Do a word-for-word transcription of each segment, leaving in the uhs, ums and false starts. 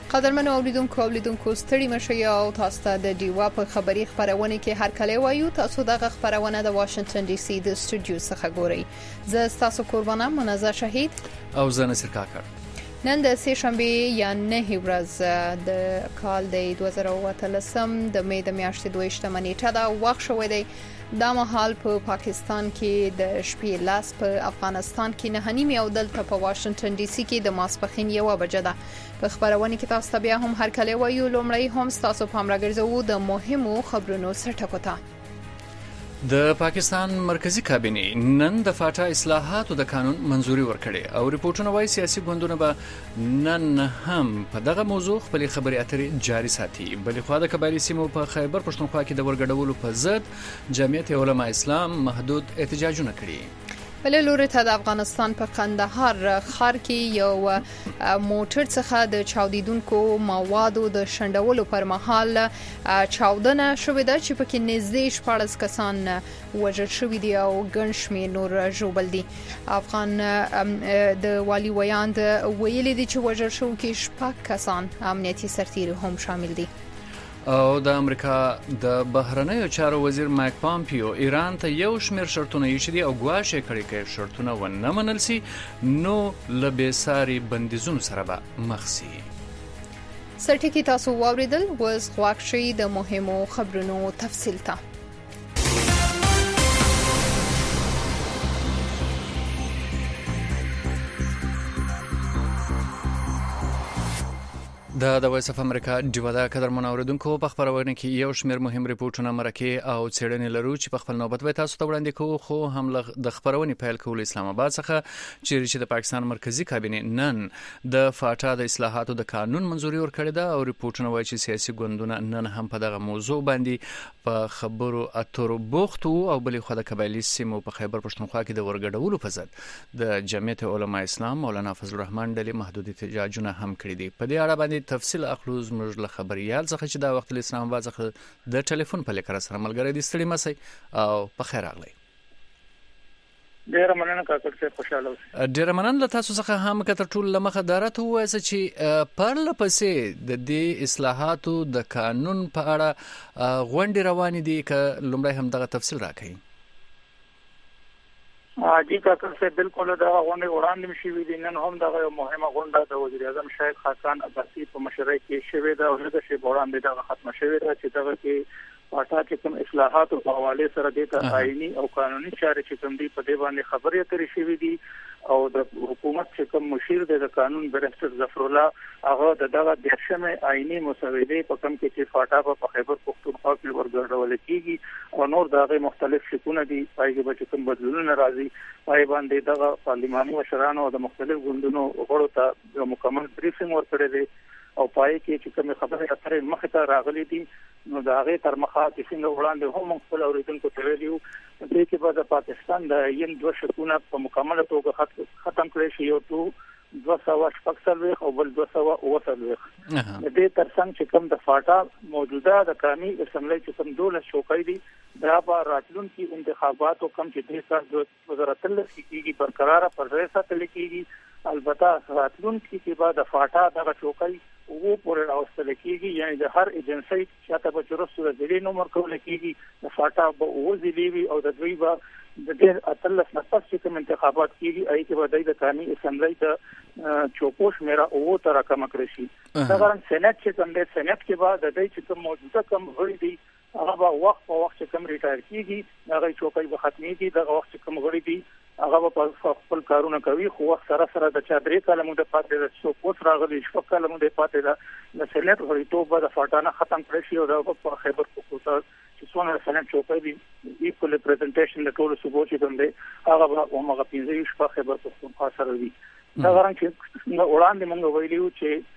قدرمنو اوریدونکو اوریدونکو ستړي مشي او تاسو ته د ډیوا په خبري خبرونه کې هر کله وایو تاسو دغه خبرونه د واشنگټن ډي سي د سټوډیو څخه ګورئ. زه تاسو قربانه منازه شهید او زه نصر کاکړ. نن د سه شنبه یا نه ورځ د کال د دوه زره او اتلسم د مې د میاشتې دویشتمه نیټه دا وخت شوې دی. دا مهال په پاکستان کې د شپې لاس په افغانستان کې نه هنیم او دلته په واشنگټن ډي سي کې د ماسپخین یو بجه ده. په خبرونه کې تاسو ته بیا هم هر کله وایو لومړی هم تاسو پام راګرځو د مهمو خبرونو سرټکو ته. د پاکستان مرکزی کابینه نن د فاټا اصلاحاتو د قانون منزوري ورکړي او ریپورتونه وايي سیاسي ګوندونه به نن هم په دغه موضوع خپل خبري اترې جاري ساتي. بلې خو د قبایلی سیمو په خیبر پښتونخوا کې د ورګډولو په ضد جمعیت علماء اسلام محدود احتجاجونه کړي. بل لوري ته د افغانستان په قندهار ښار کې یو موټر څخه د چاودیدونکو موادو د شندولو پر مهال چاودنه شوې ده چې پکې نږدې شپږ کسان وژل شوي دي او ګڼ شمېر نور ژوبل دي. افغان د والي ویاند ویلي دي چې وژل شوي کې شپږ کسان امنیتي سرتیري هم شامل دي. او د امریکا د بهرنیو چارو وزیر مایک پامپیو ایران ته یو شمېر شرطونه ایښي او ګواښ یې کړی چې شرطونه ونه منل سي نو له بېساري بندیزونو سره به مخ سي. سرټکی تاسو واوریدل وز غواړئ شي د مهمو خبرونو تفصیل ته. د د وایس اف امریکا ډیوا د قدر منوردونکو په خبرونه کې یو شمېر مهم ریپورتونه مرکه او څېړنې لرو چې په خپل نوبت به تاسو ته وړاندې کوو. خو هم د خبرونه پیل کول اسلام آباد څخه چې د پاکستان مرکزی کابینه نن د فاټا د اصلاحاتو د قانون منزوري ورکړه ده او ریپورتونه وايي چې سیاسي ګوندونه نن هم په دغه موضوع باندې په خبرو اترو بوخت او بلې خو د قبایلی سیمو په خیبر پښتونخوا کې د ورګډولو په ضد د جمعیت علماء اسلام مولانا فضل الرحمن ډلې محدود احتجاجونه هم کړي دي. په دې اړه باندې تفصیل اخلو زموږ له خبريال څخه چې دا وخت له اسلام آباد څخه د ټلیفون په لیکره سره ملګری دي. ستړي مسئ او په خیر راغلی. ډیر مننه کاکړ څخه خوشاله اوسئ. ډیر مننه له تاسو څخه هم کتر ټول لمخه دارته وایي چې پر لپسې د دې اصلاحاتو د قانون په اړه غونډې روان دي ک لومړی هم دغه تفصیل راکړئ. جی کاکړ څخه بالکل دا غونډه وړاندې شوې دي. نن هم دا یو مهمه غونډه د وزیر اعظم شیخ خاقان عباسي په مشرۍ کې شوې ده او د شی وړاندې دا ختم شوې ده چې دغه کې پاټا چې کوم اصلاحات په حواله سره د آئینی او قانوني چارې چې کوم دي په دې باندې خبرې اترې شوې دي او د حکومت چې کوم مشیر دی د قانون برستر ظفر الله هغه دغه د شمه آئینی مسودې په کوم کې چې پاټا په خیبر پښتونخوا کې ورګرځول کیږي او نور دغه مختلف شکونه دي پایګه به کوم بدلونونه راځي پای باندې دغه پارلماني مشرانو او د مختلف ګوندونو غړو ته یو مکمل بریفینګ ورکړی دی او پای کې چې کوم خبره اترې مخ ته راغلي دي نو دا هغه تر مخه چې څنګه وړاندې هم خپل اوریدونکو ته ویلو دې کې به د پاکستان د ین دوه شکونه په مکمل توګه ختم کړي شي یو تو دوه سوه شپږ څلوېښت او بل دوه سوه اووه څلوېښت. د دې ترڅنګ چې کوم د فاټا موجوده د قومي اسمبلی چې کوم دولس شوکۍ دي دا به راتلونکي انتخاباتو کم چې د کال دوه زره اتلس کې کېږي برقراره پر ځای ساتل کېږي. البته راتلونکي کې به د فاټا دغه شوکۍ وو پورې راوستل کېږي یعنی د هر ایجنسی چې تاسو په چورسو د ځلې نمبر کول کېږي د فاټا به وځلې وي او د دوی به د دې اتلس نفس چې کوم انتخابات کېږي اې کې به د قومي اسمبلی د چوکوش میرا او تر کم کړی شي. دا غواړم سېنات چې کوم د سېنات کې به د دې چې کوم موجوده کوم غړي دي هغه به وخت په وخت چې کوم ریټایر کېږي هغه چوکۍ به ختمېږي دغه وخت چې کوم غړي دي هغه په خپل کارونه کوي خو وخت سره سره د چا درې کاله مو د پاتې د څو پوس راغلي شپږ کاله مو د پاتې د د سېنات غړیتوب به د فاټانه ختم کړی شي او د په خیبر پښتونخوا چې څونه سېنات چوکۍ دي ایکول ریپرزنټیشن د ټولو صوبو چې کوم دی هغه به هغه پنځه شپږ خیبر پښتونخوا سره وي. دا غواړم چې وړاندې موږ ویلو چې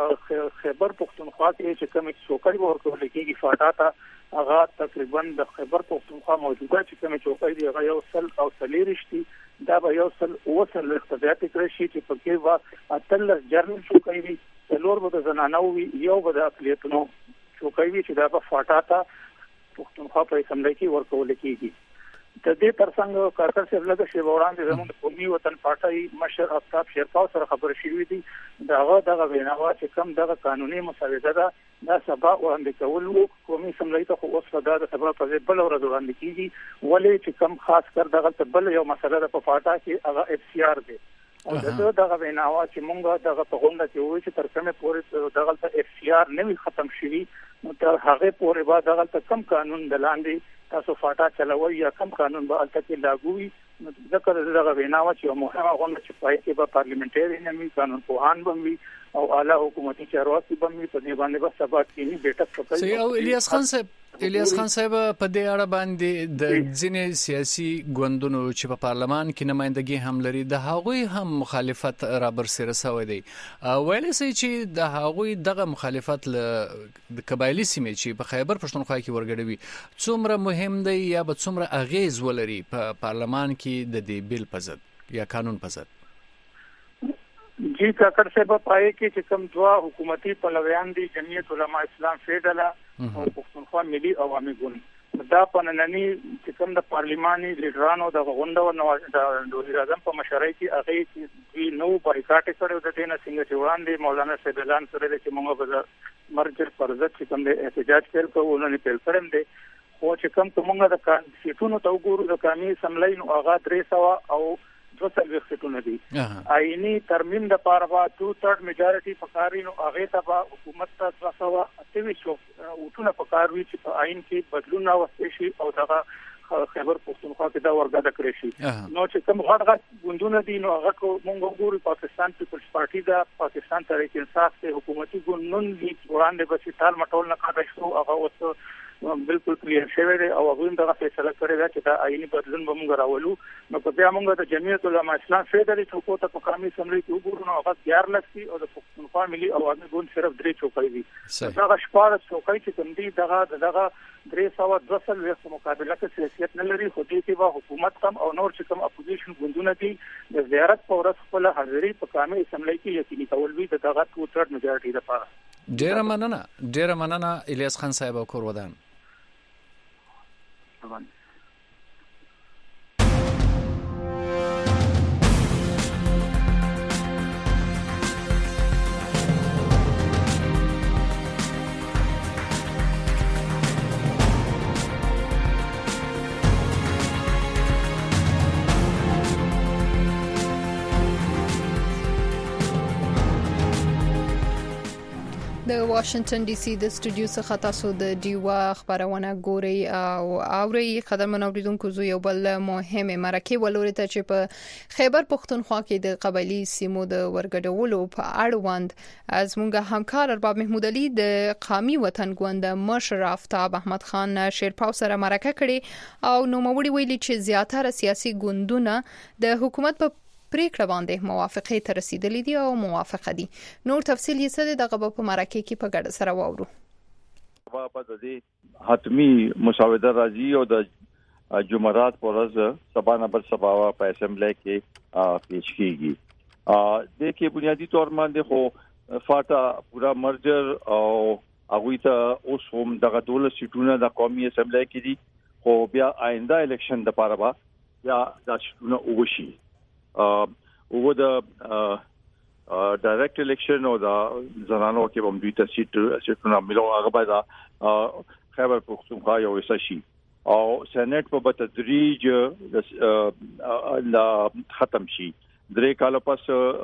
د خیبر پښتونخوا کې چې کوم چوکۍ ورکول کېږي فاټا ته هغه تقریبا د خیبر پښتونخوا موجوده چې کوم چوکۍ دی هغه یو سل او سلیریشتي دا به یو سل او سل اختیارات کړی شي چې په کې وا اتلس جرمن چوکۍ وي څلور به د زنانو وي یو به د اقلیتونو چوکۍ وي چې دا په فاټا ته پښتونخوا په اسمبلی کې ورکول کېږي. د دې ترڅنګ کارکر صاحب لږ شی وړاندې زموږ قومي وطن پارټي مشر افتاب شیرپاو سره خبرې شوې دي داغه دغه ویناوه چې کوم دغه قانوني مساوده ده دا سبا وړاندې کول وو قومي سملای ته خو اوس دا د سبا په بل ورځ وړاندې کیږي ولې چې کوم خاص کر دغه بل یو مسله ده په پارټا کې هغه اف سی آر دی او دغه دغه ویناوه چې مونږ دغه په غونډه کې وایي چې تر کومه پورې دغه ته اف سی آر نه ختم شوی نو تر هغه پورې به دغه کم قانون دلاندې تاسو فاټا چلوي یا کم قانون به الته کې لاګو وي نو ځکه دغه ویناوه چې مهمه غونډه چې پای کې به پارلیمنټري نمي قانون پوهان بموي او اعلی حکومتي چارواکي بموي په دې باندې به سبا کې بیٹک وکړي. سي او الیاس خان صاحب الیاس خان صاحب په دې اړه باندې د ځینې سیاسي ګوندونو چې په پارلمان کې نمائندګي هم لري د هغوی هم مخالفت را برسېره شوی دی. ویل سي چې د هغوی دغه مخالفت له د قبایلی سیمې چې په خیبر پښتونخوا کې ورګډوي څومره مهم دی یا به څومره اغیز ولري په پارلمان کې د دې بیل په ضد یا قانون په ضد. جی کاکړ صاحب پای کې چې کوم دوا حکومتي پلویان دي جمعیت علما اسلام فیډلا او پښتونخوا ملي عوامي ګوند دا پننني چې کوم د پارلماني لیډرانو د غونډو نو د وزیر اعظم په مشرۍ کې هغه چې نو بایکاټ کړو د دې نه څنګه چې وړاندې مولانا صاحب اعلان کړی چې موږ به مرجر پرځ چې کوم د احتجاج کول کوو نه پیل کړم دي خو چې کوم کومه د سیټونو ته وګورو د قانوني سملای نو هغه درې سو او دو سل وختونه دي آئینی ترمیم د پاره ټو تھرډ میجارټي فقارینو هغه ته حکومت ته تاسو اتوي شو وټونه فقاروي چې په آئین کې بدلون راوستي شي او دغه خیبر پښتونخوا کې دا ورګه کړی شي نو چې کوم غړ غړ ګوندونه دي نو هغه کو مونږ ګورو پاکستان پیپلز پارټي دا پاکستان تحریک انصاف ته حکومتي ګوندون دي وړاندې به چې تال مټول نه کړی شو هغه اوس بالکل کلیر شوی دی او هغه دا فیصله کړی دا چې دا آئینی بدلون به موږ راولو نو په بیا موږ د جمعیت علما اسلام فیډرالي حکومت په قومي سملې کې وګورو نو هغه ګیار لسي او د پښتونخوا ملي عوامي ګوند صرف درې چوکۍ دي دا شپاره چوکۍ چې کوم دي دغه دغه درې سو دوه سل وخت مقابله کې سیاست نه لري خو دې کې به حکومت کم او نور چې کوم اپوزیشن ګوندونه دي د زیارت په ورځ خپل حاضري په قومي سملې کې یقیني کول وي د دغه ټو تھرډ میجارټي لپاره. ډیر مننه ډیر مننه الیاس خان صاحب او کور ودان. د واشنگټن ډي سي د سټوډیو څخه تاسو د ډیوا خبرونه ګوري او اوري خدمت اوریدونکو زو یو بل مهمه مرکه ولوري ته چې په خیبر پښتونخوا کې د قبایلی سیمو د ورګډولو په اړوند از مونږه همکار ارباب محمود علي د قومي وطن ګوند مشر افتاب احمد خان شیرپاو سره مرکه کړي او نو موري ویلي چې زیاتره سیاسي ګوندونه د حکومت په پریکړه باندې موافقه ته رسیدلې دي او موافقه دي. نور تفصیل یې څه دغه په مرکه کې په ګډه سره واورو. په دې حتمی مساوده راځي او د جمعرات پر ورځ سبا نمبر سبا په اسمبلی کې پیش کیږي. د کې بنیادی تور باندې خو فاټا پورا مرجر او هغه ته اوس هم دغه دولت سیټونه د قومي اسمبلی کې دي خو بیا آینده الیکشن د پاره با یا د سیټونه وشي او د ډایرکټ الیکشن او د زنانو کې هم دوی ته سیټ سیټونه ملو هغه باید خیبر پښتونخوا یو وسشي او سېنات په تدریج ختم شي. درې کال پس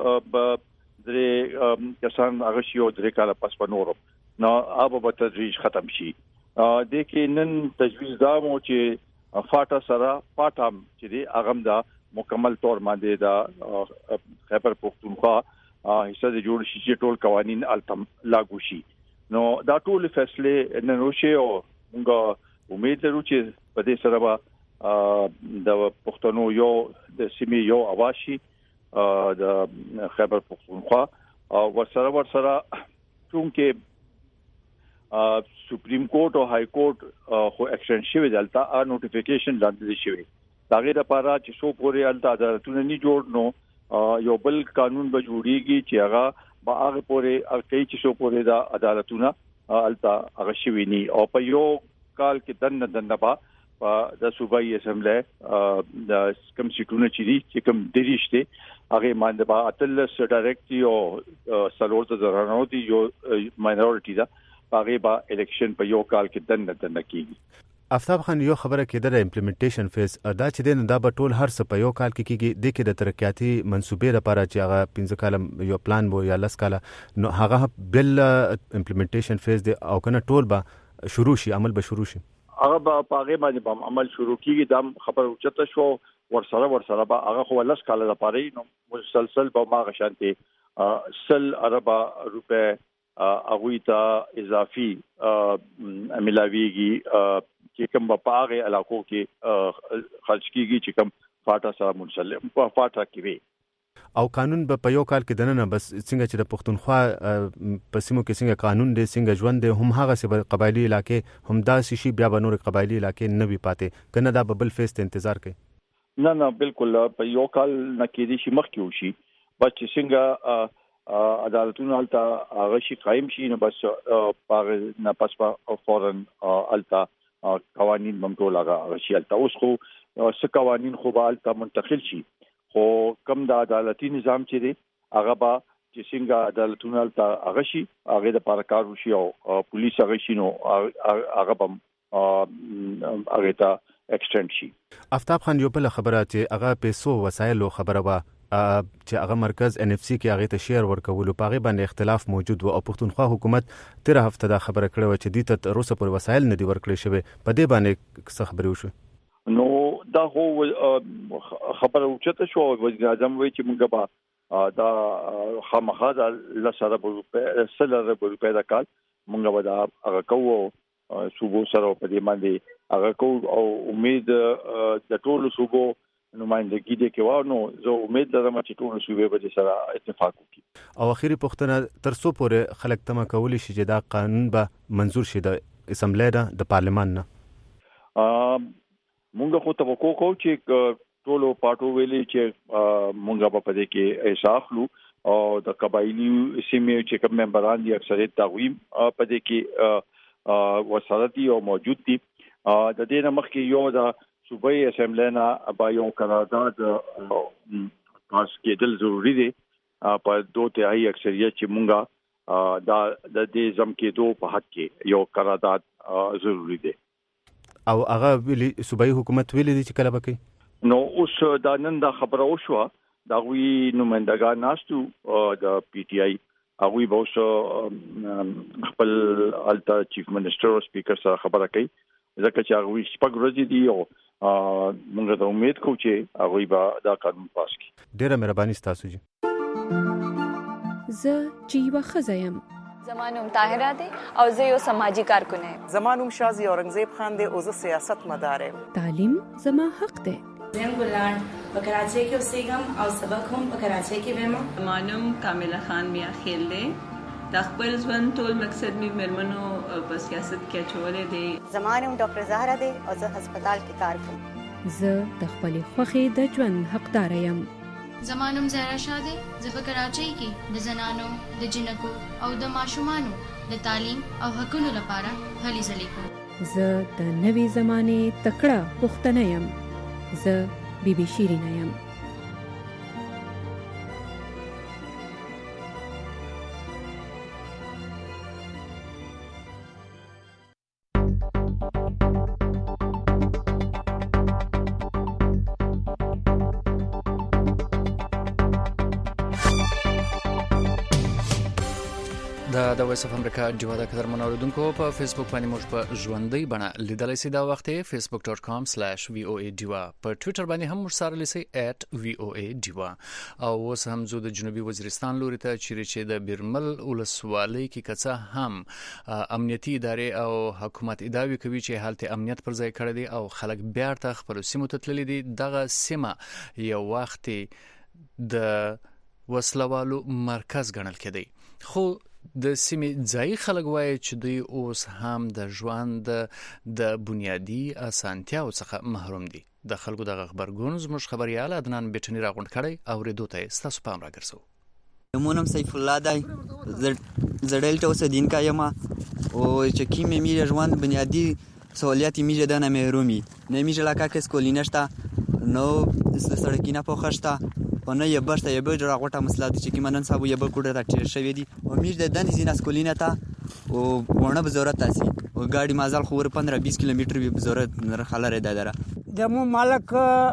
درې کسان هغه شي او درې کال پس په نورو نو هغه په تدریج ختم شي. د کې نن تجویز دا مو چې فاټا سره پاتم چې دی هغه دا مکمل طور باندې دا خیبر پښتونخوا حصہ د جوړ شي چې ټول قوانين التم لاګو شي. نو دا ټول فیصله نن وشي او موږ امید لرو چې په دې سره به د پښتنو یو د سیمې یو اواشي د خیبر پښتونخوا او ورسره ورسره چونکه سپریم کورټ او های کورټ خو ایکشن شوی دلته ا نوټیفیکیشن لاندې شوی داغه لپاره چې شو پورې الته عدالتونه نه جوړ نو یو بل قانون به جوړیږي چې هغه به هغه پورې کوي چې شو پورې دا عدالتونه الته هغه شوی ني او په یو کال کې دنه دنه با په د صوبایي اسمبلی د کم سیټونه چې دي چې کم درېشته هغه باندې با اتلس ډایرکټي او سلور د زرانو دي یو ماینورټي دا هغه با الیکشن په یو کال کې دنه دنه کیږي. افتاب خان یو خبره کېده د امپلیمنټیشن فیز دا چې دین دا به ټول هر څه په یو کال کې کیږي د کې د ترقیاتي منسوبې لپاره چې هغه پنځه کال یو پلان وو یا لس کال نو هغه بل امپلیمنټیشن فیز دی او کنه ټول به شروع شي عمل به شروع شي هغه به پاغه باندې عمل شروع کیږي دا خبر اوچته شو ورسره ورسره به هغه خو لس کال لپاره نو مسلسل به ما غشانتي سل اربع روپے اغوی ته اضافي ملاويږي چې کوم په هغه علاقو کې خرج کیږي چې کوم فاټا سره منسلم په فاټا کې وي او قانون به په یو کال کې دنه بس څنګه چې د پښتونخوا په سیمو کې څنګه قانون دی څنګه ژوند دی هم هغه سه قبایلی علاقې هم دا شي بیا به نور قبایلی علاقې نه وي پاتې کنه دا بل فیس ته انتظار کوي نه نه بالکل په یو کال نه کېدي شي مخ کې وشي بس څنګه عدالتونه الته هغه شي قائم شي نو بس پاره نه پس په فورن الته قوانين ممټول هغه شي الته اوس خو څه قوانين خو به الته منتقل شي خو کم د عدالتي نظام چې دی هغه با چې څنګه عدالتونه الته هغه شي هغه د پارکار وشي او پولیس هغه شي نو هغه بم هغه ته ایکسټند شي. افتاب خان یو بل خبره چې هغه پیسو وسایلو خبره وا چې هغه مرکز ان اف سی کې هغه ته شیر ورکول او هغه باندې اختلاف موجود و او پښتونخوا حکومت تر هفته دا خبره کړې و چې د ته روسه پر وسایل نه دی ورکړې شوی په دې باندې څه خبرې وشو نو دا هو خبره اوچته شو وزیر اعظم وی چې موږ به دا خامخا د لسره په سلره په پیدا کال موږ به دا هغه کوو صوبو سره په دې باندې هغه کوو او امید د ټولو صوبو نمائندګي دي کې و نو زه امید لرم چې ټول صوبې به سره اتفاق وکړي او اخیری پوښتنه تر څو پورې خلک تمه کولی شي چې دا قانون به منزور شي د اسمبلی د پارلمان نه مونږ خو توقع کوو چې ټولو پارټو ویلي چې مونږ په دې کې احساسلو او د قبایلی سیمې چې کوم ممبران دي اکثریت تقویم په دې کې وسارتي او موجود دي د دې نه مخکې یو د صوبایي اسمبلی نه با یو قرارداد پاس کېدل ضروری دی په دوه تهائی اکثریت چې مونږه دا د دې زم کېدو په حق کې یو قرارداد ضروری دی او هغه ویلي صوبایي حکومت ویلي چې کله وکړي نو اوس دا نن دا خبره وشوه دا وی نمائندګان ناستو د پی ټ آی هغه به اوس خپل الټا چیف منسٹر او سپیکر سره خبره کوي ځکه چې هغه شپږ ورځې دی او موږ ته امید کوو چې هغه به دا قانون پاس کړي. ډیره مهرباني ستاسو جی. زه چې یو ښځه یم. زما نوم طاهره دی او زه یو سماجی کارکونه یم. زما نوم شازي اورنګزیب خان دی او زه سیاست مدار یم. تعلیم زما حق دی. زم ګلان په کراچۍ کې اوسېږم او سبق هم په کراچۍ کې وایم. زما نوم کامله خان میا خیل دی. د خپل ژوند ټول مقصد می مرمنو په سیاست کې چولې دی. زما نوم ډاکټر زهرا دی او زه هسپتال کې کار کوم. زه د خپل خوخي د ژوند حقدار یم. زما نوم زهرا شاه دی. زه په کراچۍ کې د زنانو د جنکو او د ماشومانو د تعلیم او حقوقو لپاره هلې ځلې کوم. زه د نوې زمانه تکړه پښتنه یم. زه بی بی شیرینه یم. دا د وایس اف امریکا ډیوا د قدر منوردونکو په فیسبوک باندې موږ په ژوندۍ بڼه لیدلای شئ دا وخت facebook dot com slash v o a ډیوا په ټوئیټر باندې هم موږ سره لیسئ at v o a ډیوا او اوس هم زو د جنوبي وزیرستان لوري ته چې د بیرمل ولسوالۍ کې کڅه هم امنیتي ادارې او حکومت ادعاوی کوي چې حالت امنیت پر ځای کړی دی او خلک بیا ته خپل سیمو ته تللي دي. دغه سیمه یو وخت د وسلوالو مرکز ګڼل کېدی خو د سیمې ځای خلک وایي چې دوی اوس هم د ژوند د بنیادی اسانتیاو څخه محروم دي. د خلکو د خبرګون زموږ خبريال عدنان بیٹنی راغونډ کړي او ریدو ته ستاسو پام راګرځو. مونم سیف الله دای زړل ته اوس دین کا یما او چې کی مې میره ژوند بنیادی سہولیت میشه دانه محرومی نمیشه لکه که سکولینه شتا نو سړکینه پوخه شتا و نه یه بشتا یه بجر راغوټه مسلات چې کی منن صاحب یه بکوډه را ټیر شوی دی و میش د دن زینا سکولینه تا او ونه بزورت تاسی و گاډي مازال خور پندرہ بیس کیلومتر به بزورت نر خلره دادره د مو مالک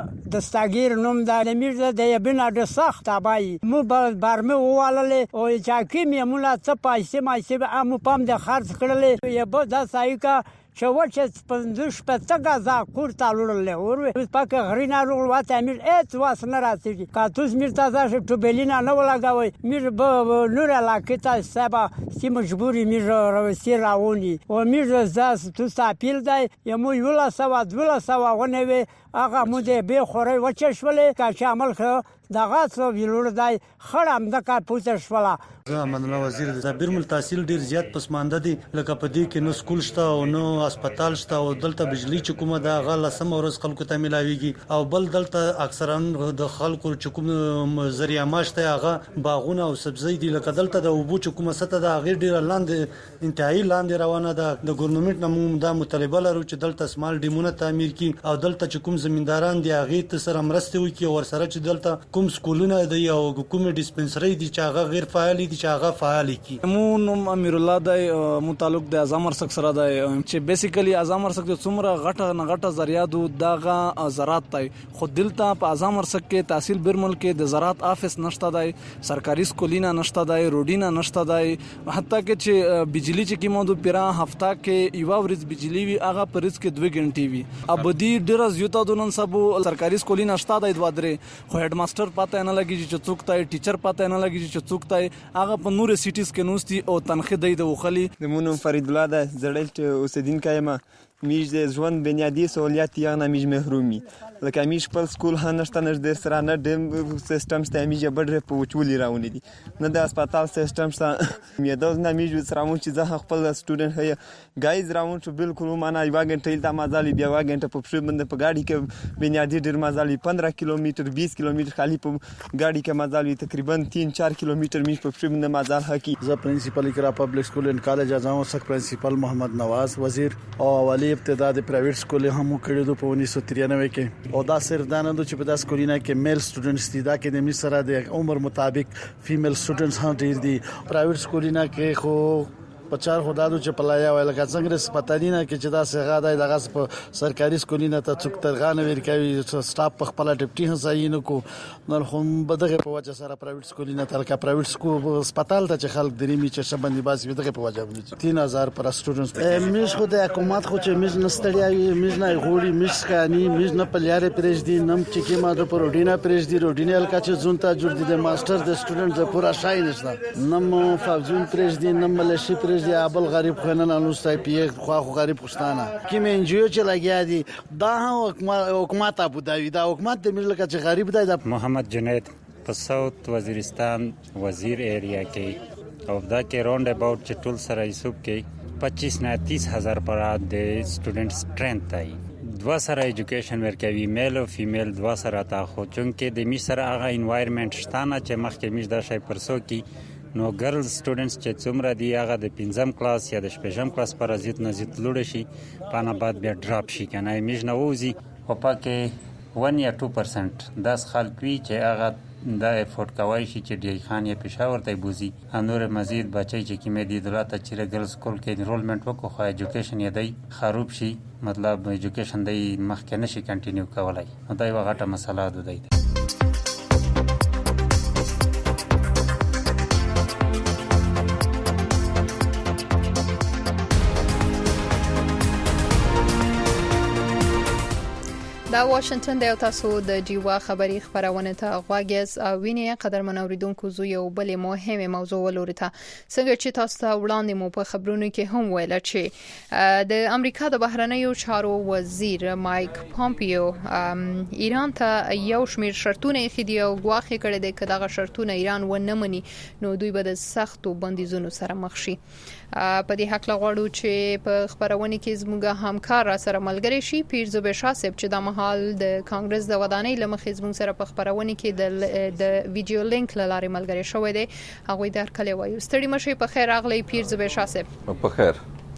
دستگیر نوم د امیر د یبنا د سخت ابای مو برمه واله او چاکی می مولا څه پایسه مایسه امو پام د خرڅ کړل یبه د سایکا شوچ پندوش پتګه ز کور تعلل له اور پک غرینا لول وات امیر ات واس نه راځي کاتوس میر تازه ټو بلینا نه ولاګوي میر به نور علاقه سبا سی مجبوری میر روسی راونی او میر زاس تو ساپیل دی یمو یولا سوا دولا سوا ونوي هغه مو دې به خوري وچشولې کا شامل خو دغه څو ویلور دی خړم د کا پوتر شولا زه مننه وزیر د بیرمل تحصیل ډیر زیات پسمانده دي لکه په دې کې نو سکول شته او نو هسپتال شته او دلته بجلی چې کومه دا غل سم ورځ خلکو ته ملاويږي او بل دلته اکثرا د خلکو چې کوم ذریعہ ماشته هغه باغونه او سبزی دي لکه دلته د اوبو چې کومه سته دا غیر ډیر لاندې انتهایی لاندې روانه ده د ګورنمنت نمو دا مطالبه لرو چې دلته سمال ډیمونه تعمیر کی او دلته چې کوم زمینداران دي هغه ته سره مرسته وکړي او سره چې دلته کوم سکولونه دي او کوم ډیسپنسری دي چې هغه غیر فعال دي چې هغه فعال کی مو نوم امیر الله دی متعلق د اعظم ارسک سره دی چې بیسیکلی اعظم ارسک د څومره غټه نه غټه ذریعہ دو دغه زراعت دی خو دلته په اعظم ارسک کې تحصیل برمل کې د زراعت افیس نشته دی سرکاري سکولینا نشته دی روډینا نشته دی حتی کې چې بجلی چې کی مودو پیرا هفته کې یو ورځ بجلی وی هغه پرز کې دوه غنټې وی ابدي ډیر زیاته دونن سبو سرکاري سکولینا شته دی دوه درې خو هډ ماستر پته نه لګي چې څوک تای ټیچر پته نه لګي چې څوک تای هغه په نور سیټیز کې نوستي او تنخې دی د وخلی د مونږ فرید الله د زړل اوسیدونکو ما میش د ژوند بنیادی سہولیت یا نه میش محرومي لکه میش په سکول هنشته نشته سره نه ډیم سیستم سته میش بډره په وچولي راونی دي نه د هسپتال سیستم سره مې د نه میش سره مو چې زه خپل سټوډنټ هي ګایز راون چې بالکل معنا یو غنټه د مازالي بیا غنټه په پښې باندې په گاډي کې بنیادی ډیر مازالي پندرہ کیلومتر بیس کیلومتر خالی په گاډي کې مازالي تقریبا تین چار کیلومتر میش په پښې باندې مازال حقي زه پرنسپل اقرا پبلک سکول ان کالج اعظم ارسک پرنسپل محمد نواز وزیر او والی ابتدا د پرایویټ سکول هم کړی دو په انیس سو ترانوے کې او دا صرف دا نه چې په داس کولینا کې میل سټوډنټس دي دا کې د مصر د عمر مطابق فیمیل سټوډنټس هم ډیر دي پرایویټ سکولینا کې خو پچار خدادو چې پلایا ویل کا څنګه سپتالینا کې چې دا څنګه دا دغه په سرکاري سکولینا ته څوک ترغان ور کوي سټاف په خپل ډیپټي هڅاینو کو نن هم بدغه په وجه سره پرایویټ سکولینا تل کا پرایویټ سکول سپتال ته چې خلک درې می چې شبندې باز دغه په وجه باندې تین هزار پر سټوډنټس میش خو د حکومت خو چې میز نستړیا میز نه غوړي میز کانی میز نه پلیاره پرېج دي نم چې کې ما د پروډینا پرېج دي روډینا الکا چې زونتا جوړ دي د ماستر د سټوډنټ د پورا شای نشته نم فاوزون پرېج دي نم ملشي پرېج دی ابل غریب خنن انوستای پی خو خو غریب پښتانه کې من انجیو چې لګیا دي دا حکومت ابو داوی دا حکومت د ملک چې غریب دی محمد جنید په ساوث وزیرستان وزیر ایریا کې او دا کې راوند اباوت چې ټول سره حساب کې پچیس نه تیس هزار پر د سټوډنټ سټرنث دی دوا سره ایجوکیشن ورکوي میل او فیمیل دوا سره تا خو چونکه د می سره هغه انوایرنمنت شتانه چې مخکې می دا شی پرسو کې نو ګرلز سټوډنټس چې څومره دی هغه د پنځم کلاس یا د شپږم کلاس پر ازیت نزیت لوړ شي پانه بعد بیا ډراپ شي کنه میج نه ووزي او پکې ون یا ټو پرسنټ داس خلک وی چې هغه دا افورد کوي چې ډی خان یې پېښور ته بوزي انور مزید بچي چې کیمه دی دولت چې ګرلز سکول کې انرولمنت وکړي خو ایجوکیشن یې دی خراب شي مطلب ایجوکیشن دی مخکې نشي کنټینیو کولای نو دا یو غټه مسله ده دی دا واشنگټن د تاسو د جیوا خبری خبرونه ته غواګز او ویني قدرمن اوریدونکو زو یو بل مهمه موضوع ولورته څنګه چې تاسو ته وړاندې مو په خبرونو کې هم ویل چې د امریکا د بهرنیو چارو وزیر مایک پامپیو ایران ته یو شمیر شرطونه خېدي او غواخې کړي د کداغه شرطونه ایران و نه مني نو دوی به د سختو بندیزونو سره مخ شي په دې حق لغواړو چې په خبرونه کې زموږ همکار را سره ملګری شي پیرزو شاه صاحب چې د حال د کانګرس د ودانۍ لمخې زموږ سره په خبرونه کې د د ویډیو لینک لاره ملګری شوې ده هغه در کله وایو ستړي مشه په خیر اغلی پیرزو شاه صاحب په خیر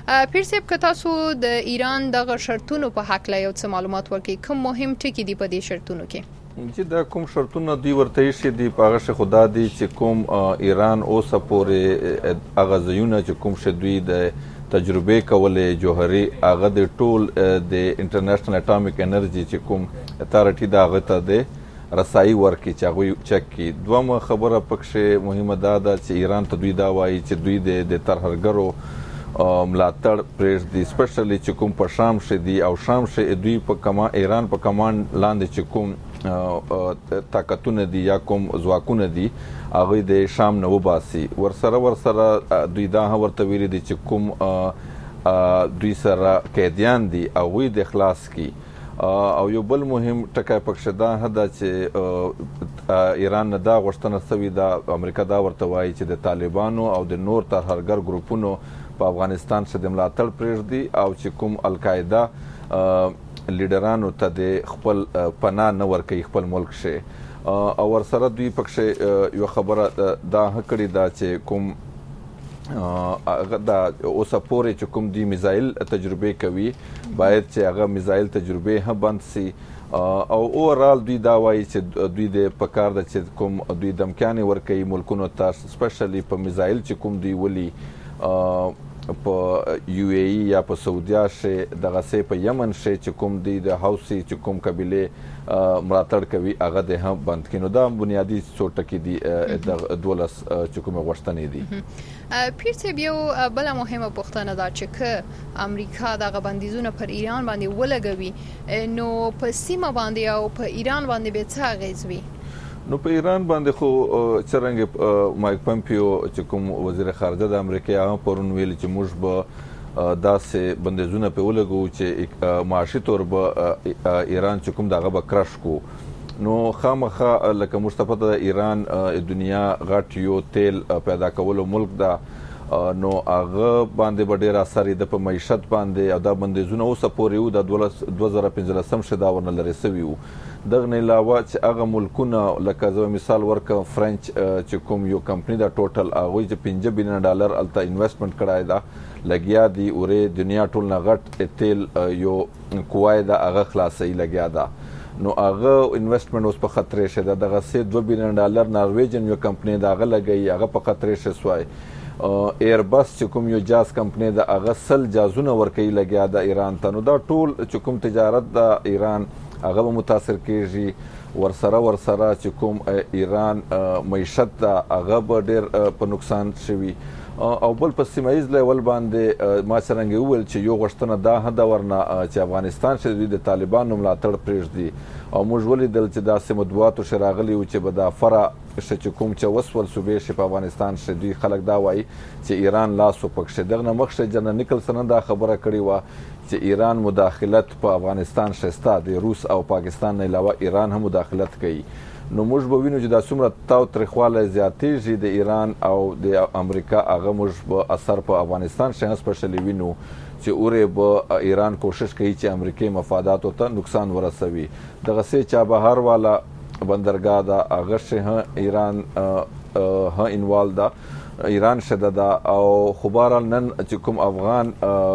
پیر صاحب که تاسو د ایران دغه شرطونو په حق لا یو څه معلومات ورکړئ کوم مهم ټکي دي په دې شرطونو کې چې دا کوم شرطونه دوی ورته شي دی پاغه شه خدا دی چې کوم ایران اوس پورې هغه ځایونه چې کوم شه دوی د تجربه کولې جوهري هغه د ټول د انټرنیشنل اټامیک انرژي چې کوم اتارټي دا غته ده رسایي ورکي چې هغه چک کی دومره خبره پکښه مهمه ده چې ایران ته دوی دا وایي چې دوی د ترهرګرو ملاتړ پرېږ دي سپیشلی چې کوم په شام شه دي او شام شه دوی په کما ایران په کمان لاندې چې کوم طاقتونه دي یا کوم ځواکونه دي هغه د شام نه وباسي ورسره ورسره دوی دا ورته ویلي دي چې کوم دوی سره قیدیان دي او وی د اخلاص کی او یو بل مهم ټکی پکښه دا هدا چې ایران نه دا غوښتنه سوي دا امریکا دا ورته وایي چې د طالبانو او د نور ترهرګر ګروپونو په افغانستان څخه د ملاتړ پرېږدي او چې کوم القاعده لیډرانو ته د خپل پناه نه ورکوي خپل ملک شه او ورسره دوی پکښه یو خبره دا کړې ده چې کوم دا اوسه پورې چې کوم دی میزایل تجربه کوي باید چې هغه میزایل تجربه هم بند سي او اورال دوی دا وایي چې دوی د پکار د چې کوم دوی دمکانې ورکوي ملکونو ته سپیشلی په میزایل چې کوم دی ولي په یو ای ای یا په سعودیا شه دغه سه په یمن شه چې کوم دی د هاوسي چې کوم قبيله ملاتړ کوي هغه د هم بند کینو دا بنیادی څو ټکی دي د دولس چې کوم غوښتنې دي پیر صاحب یو بل مهمه پوښتنه ده چې امریکا دغه بندیزونه پر ایران باندې ولګوي نو په سیمه باندې او په ایران باندې به څه اغیز وي نو په ایران باندې خو څرنګه مایک پمپیو چې کوم وزیر خارجه د امریکا هغه پرون ویل چې موږ به داسې بندیزونه په ولګو چې معاشي تور به ایران چې کوم دغه به کرش کو نو خامخا لکه مستفاده د ایران دنیا غټ یو تیل پیدا کولو ملک دا نو هغه باندې به ډیر اثر د په معیشت باندې او دا بندیزونه اوسه پورې و د دوه زره پنځلسم شدا ورنه لري سوي وو دغه نه علاوه چې هغه ملکونه لکه زو مثال ورکه فرنچ چې کوم یو کمپنی دا ټوټل هغه چې پنځه بلین ډالر الته انویسټمنټ کړای دا لګیا دی اورې دنیا ټول نه غټ تیل یو کوای دا هغه خلاصي لګیا دا نو هغه انویسټمنټ اوس په خطر شه دغه سه دوه بلین ډالر نارویجن یو کمپنی دا هغه لګي هغه په خطر شه سوای ایربس چې کوم یو جاز کمپنی دا هغه سل جازونه ورکي لګیا دا ایران ته نو دا ټول چې کوم تجارت دا ایران هغه به متاثر کیږي ورسره ورسره چې کوم ایران معیشت دا هغه به ډیر په نقصان شوي او بل په سیمایز لیول باندې ما څنګه ویل چې یو غشتنه دا هدا ورنه چې افغانستان چې د طالبانو ملاتړ پرېږدي او موږ ولیدل چې دا سمدواتو شراغلي او چې به دا فرع چې کوم چې وسول صوبې شي په افغانستان شه دوی خلک دا وایي چې ایران لاس وپکشه دغه مخشه جنرال نیکلسن دا خبره کړې و چې ایران مداخلت په افغانستان شسته د روس او پاکستان نه علاوه ایران هم مداخلت کوي نو موږ به وینو چې دا څومره تاو ترخواله زیاتېږي د ایران او د امریکا هغه موږ به اثر په افغانستان شه سپیشلی وینو چې اوره به ایران کوشش کوي چې امریکای مفاداتو ته نقصان ورسوي دغه سه چابهار والا بندرګاه دا هغه شه ایران ها انوال دا ایران شته دا او خبرال نن چې کوم افغان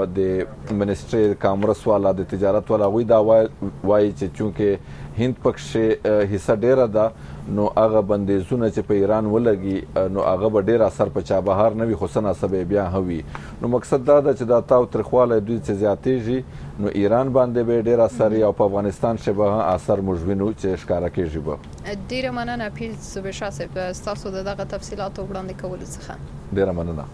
د منیسټری کامرس والا د تجارت والا وی دا وای چې چونکه هند پکښه حصہ ډیره ده نو هغه بندیزونه چې په ایران ولګي نو هغه به ډیر اثر په چابهار نه وي خو سنا سبب بیا هوي نو مقصد دا ده چې دا تاو ترخواله دوی چې زیاتېږي نو ایران باندې به ډیر اثر او په افغانستان شبه اثر مجوینو چې ښکارا کېږي به ډیر مننه پیر صبح صاحب تاسو دغه تفصيلات وړاندې کول څخه ډیر مننه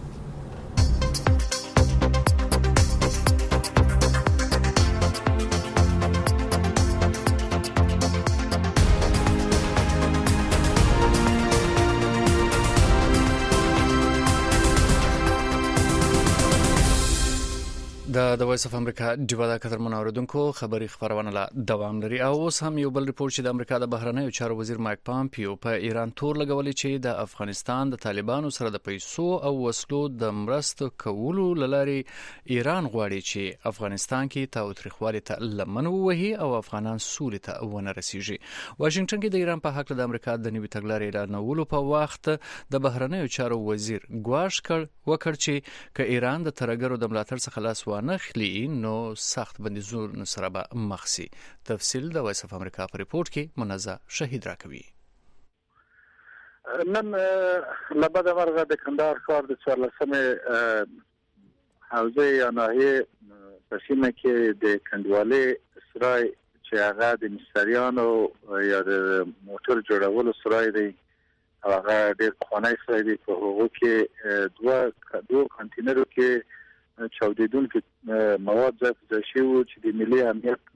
د د وایس اف امریکا ډیوا د قطر منوردونکو خبري خبرونه لا دوام لري او اوس هم یو بل ریپورت چې د امریکا د بهرنیو چارو وزیر مایک پامپیو په ایران تور لګولې چې د افغانستان د طالبانو سره د پیسو او وسلو د مرستو کولو لاري ایران غواړي چې افغانستان کې تاوتریخوالي ته لمن ووهي او افغانان سولې ته ونه رسیږي. واشنگټن کې د ایران په حق د امریکا د نوي تګلارې اعلانولو په وخت د بهرنیو چارو وزیر ګواښ کړ وکړ چې ک ایران د ترګرو د ملاتړ څخه لاس نخلی نو سخت بندیزونو سره به مخ شي. تفصیل د وایس اف امریکا په ریپورت کې منزه شهید راکوي. نن لبد مرغه د کندهار ښار د څوارلسمې حوزه یا ناحیه په سیمه کې د کندوالې سرای چې هغه د مستریانو یا د موټر جوړولو سرای دی او هغه ډېر پخوانی سرای دی. په هغه کې دوه دوه کانټینرو کې چاودیدونکي مواد ځای شوي وو چې د ملي امنیت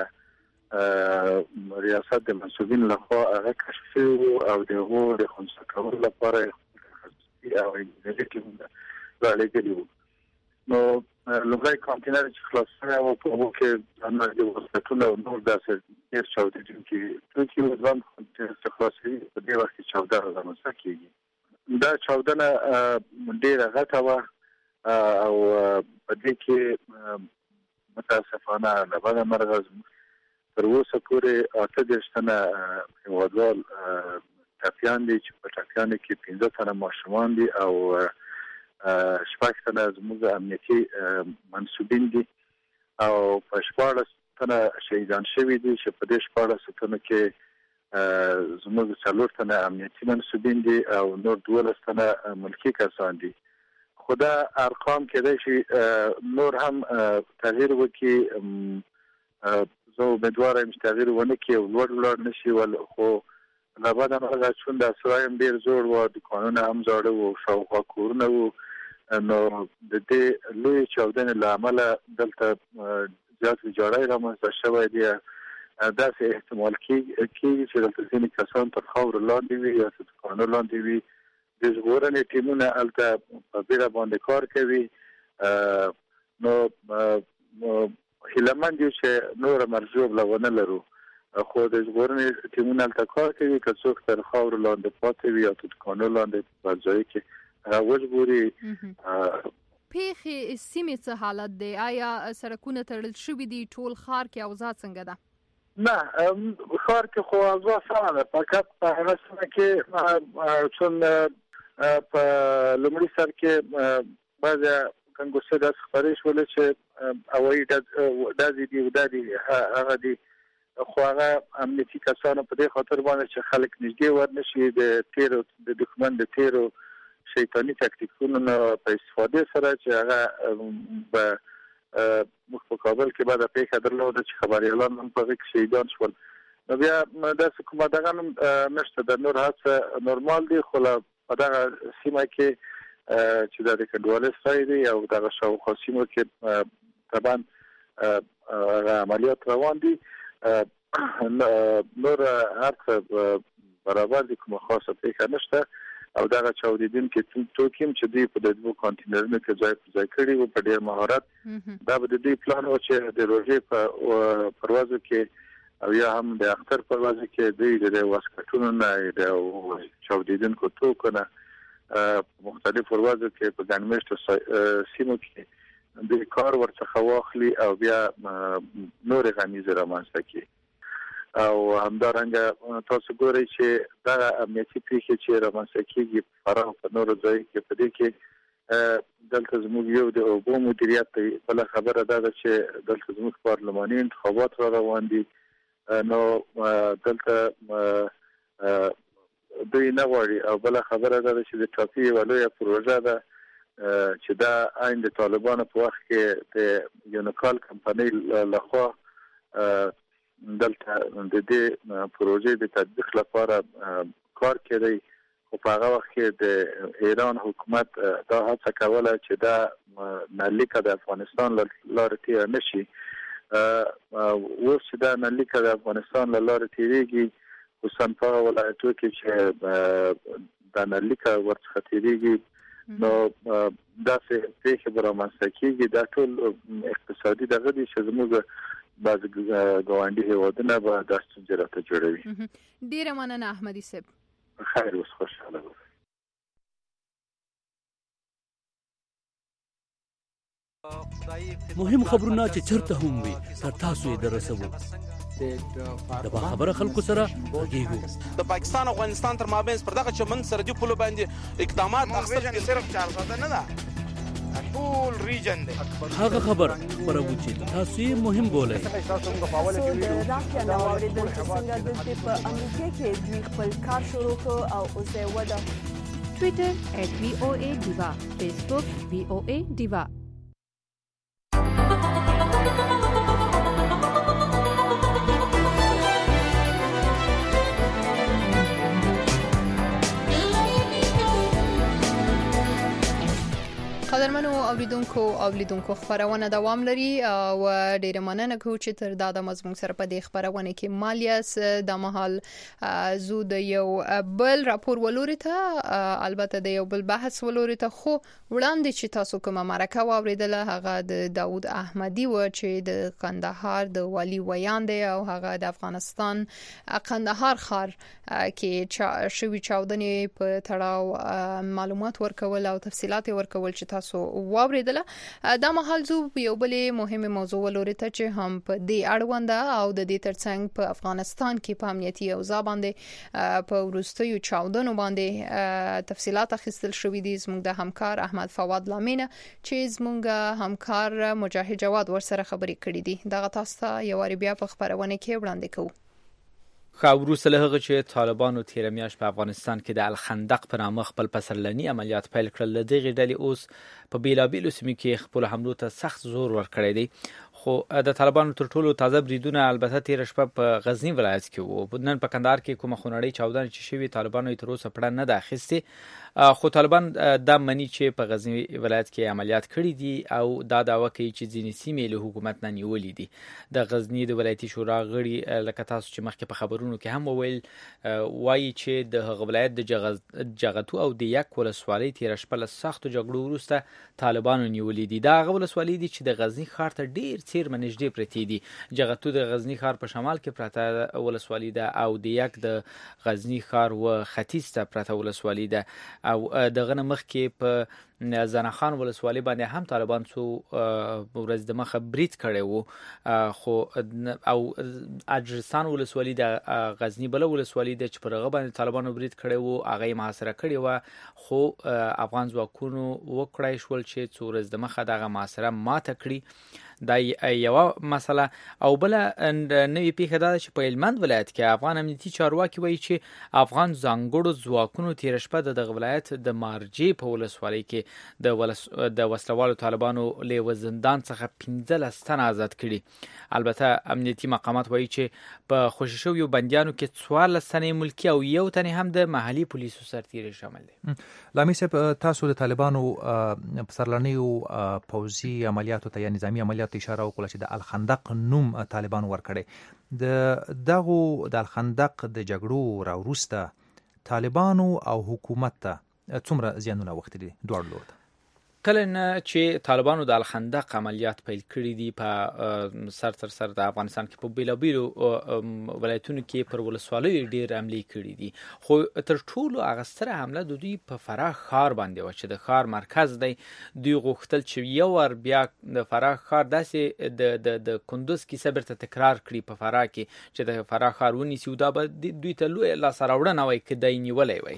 ریاست د منصوبین لخوا هغه کشف شوي او د هغو د خنثی کولو لپاره او انجینري رالیږلي وو. نو لومړی کانټینر چې خلاص شوی و په هغو کې د وسلټونه او نور داسې ډېر چاودیدونکي توکي وو. ځوان چې خلاص شوي په دې وخت کې چاودنه رامنځته کېږي. دا چاودنه ډېره غټه وه او په دې کې متاسفانه لبد مرغه تر اوسه پورې اته دېرش تنه هیوادوال ټپیان دي چې په ټپیانو کې پنځه تنه ماشومان دي او شپږ تنه زموږ امنیتي منصوبین دي او په شپاړس تنه شهیدان شوي دي چې په دې شپاړسو تنو کې زموږ څلور تنه امنیتي منصوبین دي او نور دولس تنه ملکي کسان دي. خدا ارقام کېدای شي نور هم تغییر وکړي. زه امیدوار یم چې تغییر ونه کړي او لوړ ولاړ نشي. ول خو لبد مرغه چون د سرای هم ډېر زوړ وو، دوکانونه هم زاړه وو، شاوخوا کورونه وو، نو د دې لوی چاودنې له امله دلته زیات ویجاړی رامنځته شوی دی. داسې احتمال کېږي چې دلته ځینې کسان تر خاورو لاندې وي یا تر دوکانو لاندې وي. د ژغورنې ټیمونه هلته په بیړه باندې کار کوي. نو هیلهمند یو چې نوره مرجوب ونه لرو، خو د ژغورنې ټیمونه هلته کار کوي. که څوک تر خاورو لاندې پاتې وي یا تر دوکانو لاندې په ځای کې وژغوري. پیښې سیمې څه حالت دی؟ آیا سړکونه تړل شوي دي؟ ټول ښار کې اوضاع څنګه ده؟ نه، ښار کې خو اوضاع سمه ده، فقط په هغه سیمه کې چون په لومړي سر کې بعضې کنګوسې داسې خپرې شولې چې هوایي ډزې دي او دا دي هغه دي، خو هغه امنیتي کسانو په دې خاطر باندې چې خلک نږدې ورنشي د تیرو د دښمن د تیرو شیطاني تکتیکونو نه په استفادې سره چې هغه به موږ په کابل کې بعد پیښه درلوده چې خبریالان هم په هغې کې شهیدان شول. نو بیا داسې کومه دغه هم نشته، د نور هڅه نورمال دي. خو په دغه سیمه کې چې د کډوالۍ سرای دی او دغه شاوخوا سیمو کې طبعا هغه عملیات روان دي. نور هر څه برابر دي، کومه خاصه پیښه نشته او دغه چاودیدونکي توکي هم چې دوی په د دوو کانټینرونو کې ځای په ځای کړي وو په ډېر مهارت. دا به د دوی پلان و چې د روژې په پروازو کې او یا هم د اختر په ورځ کې دوی د واسکټونو نه د چاودیدونکو توکو نه مختلف ورځو کې په ګڼ مېشتو سیمو کې دوی کار ورڅخه واخلي او بیا نورې غمیزې رامنځته کړي. او همدارنګه تاسو ګورئ چې دغه امنیتي پیښې چې رامنځته کېږي په فراه او په نورو ځایو کې، په دې کې دلته زموږ یو د اوبو مدیریت دی. بله خبره دا ده چې دلته زموږ پارلماني انتخابات را روان دي. نو دلته دوی نه غواړي او بله خبره دا ده چې د ټاپي یوه لویه پروژه ده چې دا عین د طالبانو په وخت کې د یونیکال کمپنۍ لخوا دلته د دې پروژې د تطبیق لپاره کار کېدی. خو په هغه وخت کې د ایران حکومت دا هڅه کوله چې دا نلیکه د افغانستان له لارې تېره نه شي. اوس چې دا نلیکه د افغانستان له لارې تېرېږي، خصوصا په هغه ولایتو کې چې دا نلیکه ورڅخه تېرېږي نو دا څه څه برامسته کیږي دا ټول اقتصادي دغه دي چې زموږ بعض ګاونډي هیوادونه به د ستونزې جوړوي. ډیره مننه احمدي صاحب. خیر اوس خوشاله اوسئ. مهم خبرونه چې چرته هم وي تر تاسو یې درسوو. د با خبره خلکو سره غږیږو. د پاکستان او افغانستان تر مابین پر دغه چمن سرحدي پولو باندې اقدامات اخیستل صرف چار ساعته نه ده، ټول ریجن دی. هغه خبر خبرو چې تاسو یې مهم بولئ. تاسو موږ په اول کې د راکیا نو اوریدل چې څنګه د په امریکا کې دوی خپل کار شروع کړ او اوس یې ودا. ټوئیټر ایٹ وی او اے ډیوا، فیسبوک وی او اے ډیوا. قدرمنو اوریدونکو او لیدونکو خبرونه دوام لري او ډیره مننه کوم چې تر دا د مضمون سره په دې خبرونه کې مالیاس د محل زو د یو بل راپور ولوري ته البته د یو بل بحث ولوري ته خو وړاندې چې تاسو کومه مرکه واوریدله هغه د داوود احمدي و چې د کندهار د والی ویان دی او هغه د افغانستان کندهار ښار کې شوی چاودنې په تړاو معلومات ورکول او تفصيلات ورکول چې تاسو واوریدله. دا مهال زو یو بلې مهمه موضوع ولوري ته چې هم په دې اړونده او د دې ترڅنګ په افغانستان کې په امنیتي اوضاع باندې په ورستیو چاودنو باندې تفصيلات اخیستل شوې دي. زموږ د همکار احمد فواد لامینه چې زموږ همکار مجاهد جواد ورسره خبرې کړې دي. دغه تاسو ته یو واری بیا په خبرونه کې وړاندې کوو. خاورو سلهغه چې طالبانو تیر میاشت په افغانستان کې د الخندق په نامه خپل پسرلنی عملیات پیل کړل. دغه ډلې اوس په بیلابیلو سیمو کې خپل حملو ته سخت زور ورکړی دی. خو د طالبانو تر ټولو تازه بریدونه البته تیر شپه په غزنی ولایت کې وو. نن په کندهار کې کومه خونړۍ چاودنه چې شوی طالبانو یې تر اوسه پړه نه ده اخیستې. خو طالبان دا مني چې په غزنی ولایت کې عملیات کړي دي او دا دعوه کوي چې ځینې سیمې له حکومت نه نیولې دي. د غزنی د ولایتي شورا غړي لکه تاسو چې مخکې په خبرونو کې هم وویل وایي چې د هغه ولایت د جغتو او د یک ولسوالۍ تیر شپه له سختو جګړو وروسته طالبانو نیولې دي. دا هغه ولسوالۍ دي چې د غزنی ښار ته ډیر څیرمه نږدې پرتې دي. جغتو د غزنی ښار په شمال کې پرته ولسوالۍ ده او د یک د غزنی ښار و ختیځ ته پرته ولسوالۍ ده او دغه مخ کې په زنخان ولسوالۍ باندې هم طالبان څو ورځ د مخه برید کړی وو. خو او اجرستان ولسوالۍ د غزنی بل ولسوالۍ د چې پر هغه باندې طالبانو برید کړی وو هغه یې محاصره کړی و. خو افغان ځواکونو وکړای شول چې څو ورځ د مخه دغه محاصره ماته کړي. دا یو مسله. او بل نوې پیښه ده چې په هلمند ولایت کې افغان امنیتي چارواکي وایي چې افغان ځانګړو ځواکونو تیر شپه د دغه ولایت د مارجې په ولسوالۍ کې د ولس د وسلوالو طالبانو له زندان څخه پنځلس تنه آزاد کړي. البته امنیتي مقامات وایي چې په خوشي شویو بندیانو کې څوارلس تنې ملکي او یو تنې هم د محلي پولیسو سرتیري شامل دي. لامي صاحب تاسو د طالبانو پسرلنیو پوځي عملیاتو ته یا نظامی عملیاتو اشاره وکړه چې د الخندق نوم طالبان ورکړي. د دغه د الخندق د جګړو راوروسته طالبانو او حکومت ته څومره زیانونه وختلي دواړو لور ته؟ کله نه چې طالبانو د الخندق عملیات پیل کړي دي په سر تر سر د افغانستان کې په بیلابیلو ولایتونو کې پر ولسوالیو ډیر حملې کړي دي. خو تر ټولو هغه ستره حمله د دوی په فراه ښار باندې و چې د ښار مرکز دی. دوی غوښتل چې یو ور بیا د فراه ښار داسې د د د کندوز کیسه بیرته تکرار کړي په فراه کې چې د فراه ښار ونیسي او دا به دوی ته لوی لاسته راوړنه وای که دی نیولی وای.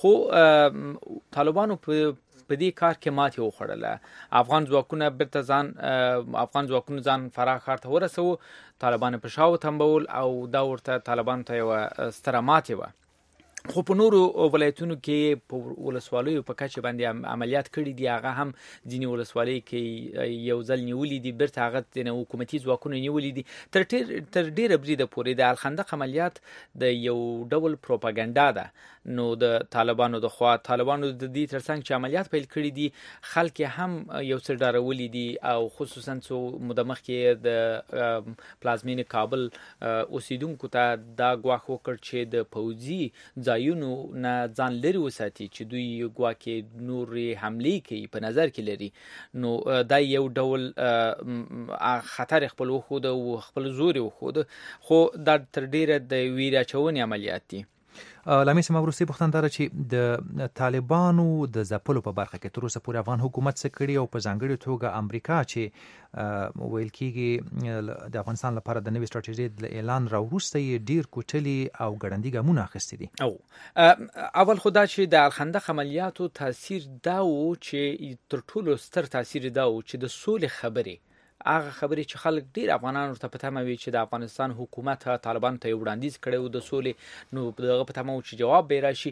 خو طالبانو په په دې کار کې ماتې وخوړله. افغان ځواکونه بیرته ځان افغان ځواکونه ځان فراه ښار ته ورسوه. طالبان په شا وتمبول او دا ورته طالبانو ته یوه ستره ماتې وه. خو په نورو ولایتونو کې په ولسوالیو په کچه باندې عملیات کړي دي. هغه هم ځینې ولسوالۍ کې یو ځل نیولي دي بیرته هغه ځینې حکومتي ځواکونو نیولي دي. تر تر ډیره بریده پورې د الخندق عملیات د یو ډول پروپاګاندا ده. نو د طالبانو د خوا طالبانو د دې ترڅنګ چې عملیات پیل کړي دي خلک هم یو څه ډارولي دي او خصوصا څو موده مخکې د پلازمینې کابل اوسیدونکو ته دا ګواښ وکړ چې د پوځي ځایونو نه ځان لري وساتي چې دوی ګواکې نورې حملې کوي په نظر کې لري، نو دا یو ډول خطر خپل وښوده او خپل زور یې وښوده، خو دا تر ډیره د ویرې اچونې عملیات دي. لامي سیمه وروستۍ پوښتنه دا چې د طالبانو د ځپلو په برخه کې تر اوسه پورې افغان حکومت څه کړي او په ځانګړې توګه امریکا چې ویل کېږي د افغانستان لپاره د نوې ستراتیژۍ د اعلان راوروسته یې ډیر کوټلي او ګړندي ګامونه اخیستي دي. او اول خو دا چې د الخندق عملیاتو تاثیر دا و چې تر ټولو ستر تاثیر دا و چې د سولې خبرې هغه خبرې چې خلک ډیر افغانان ورته په تمه وي چې د افغانستان حکومت طالبان ته یو وړاندیز کړی و د سولې، نو دغه په تمه و چې جواب به راشي،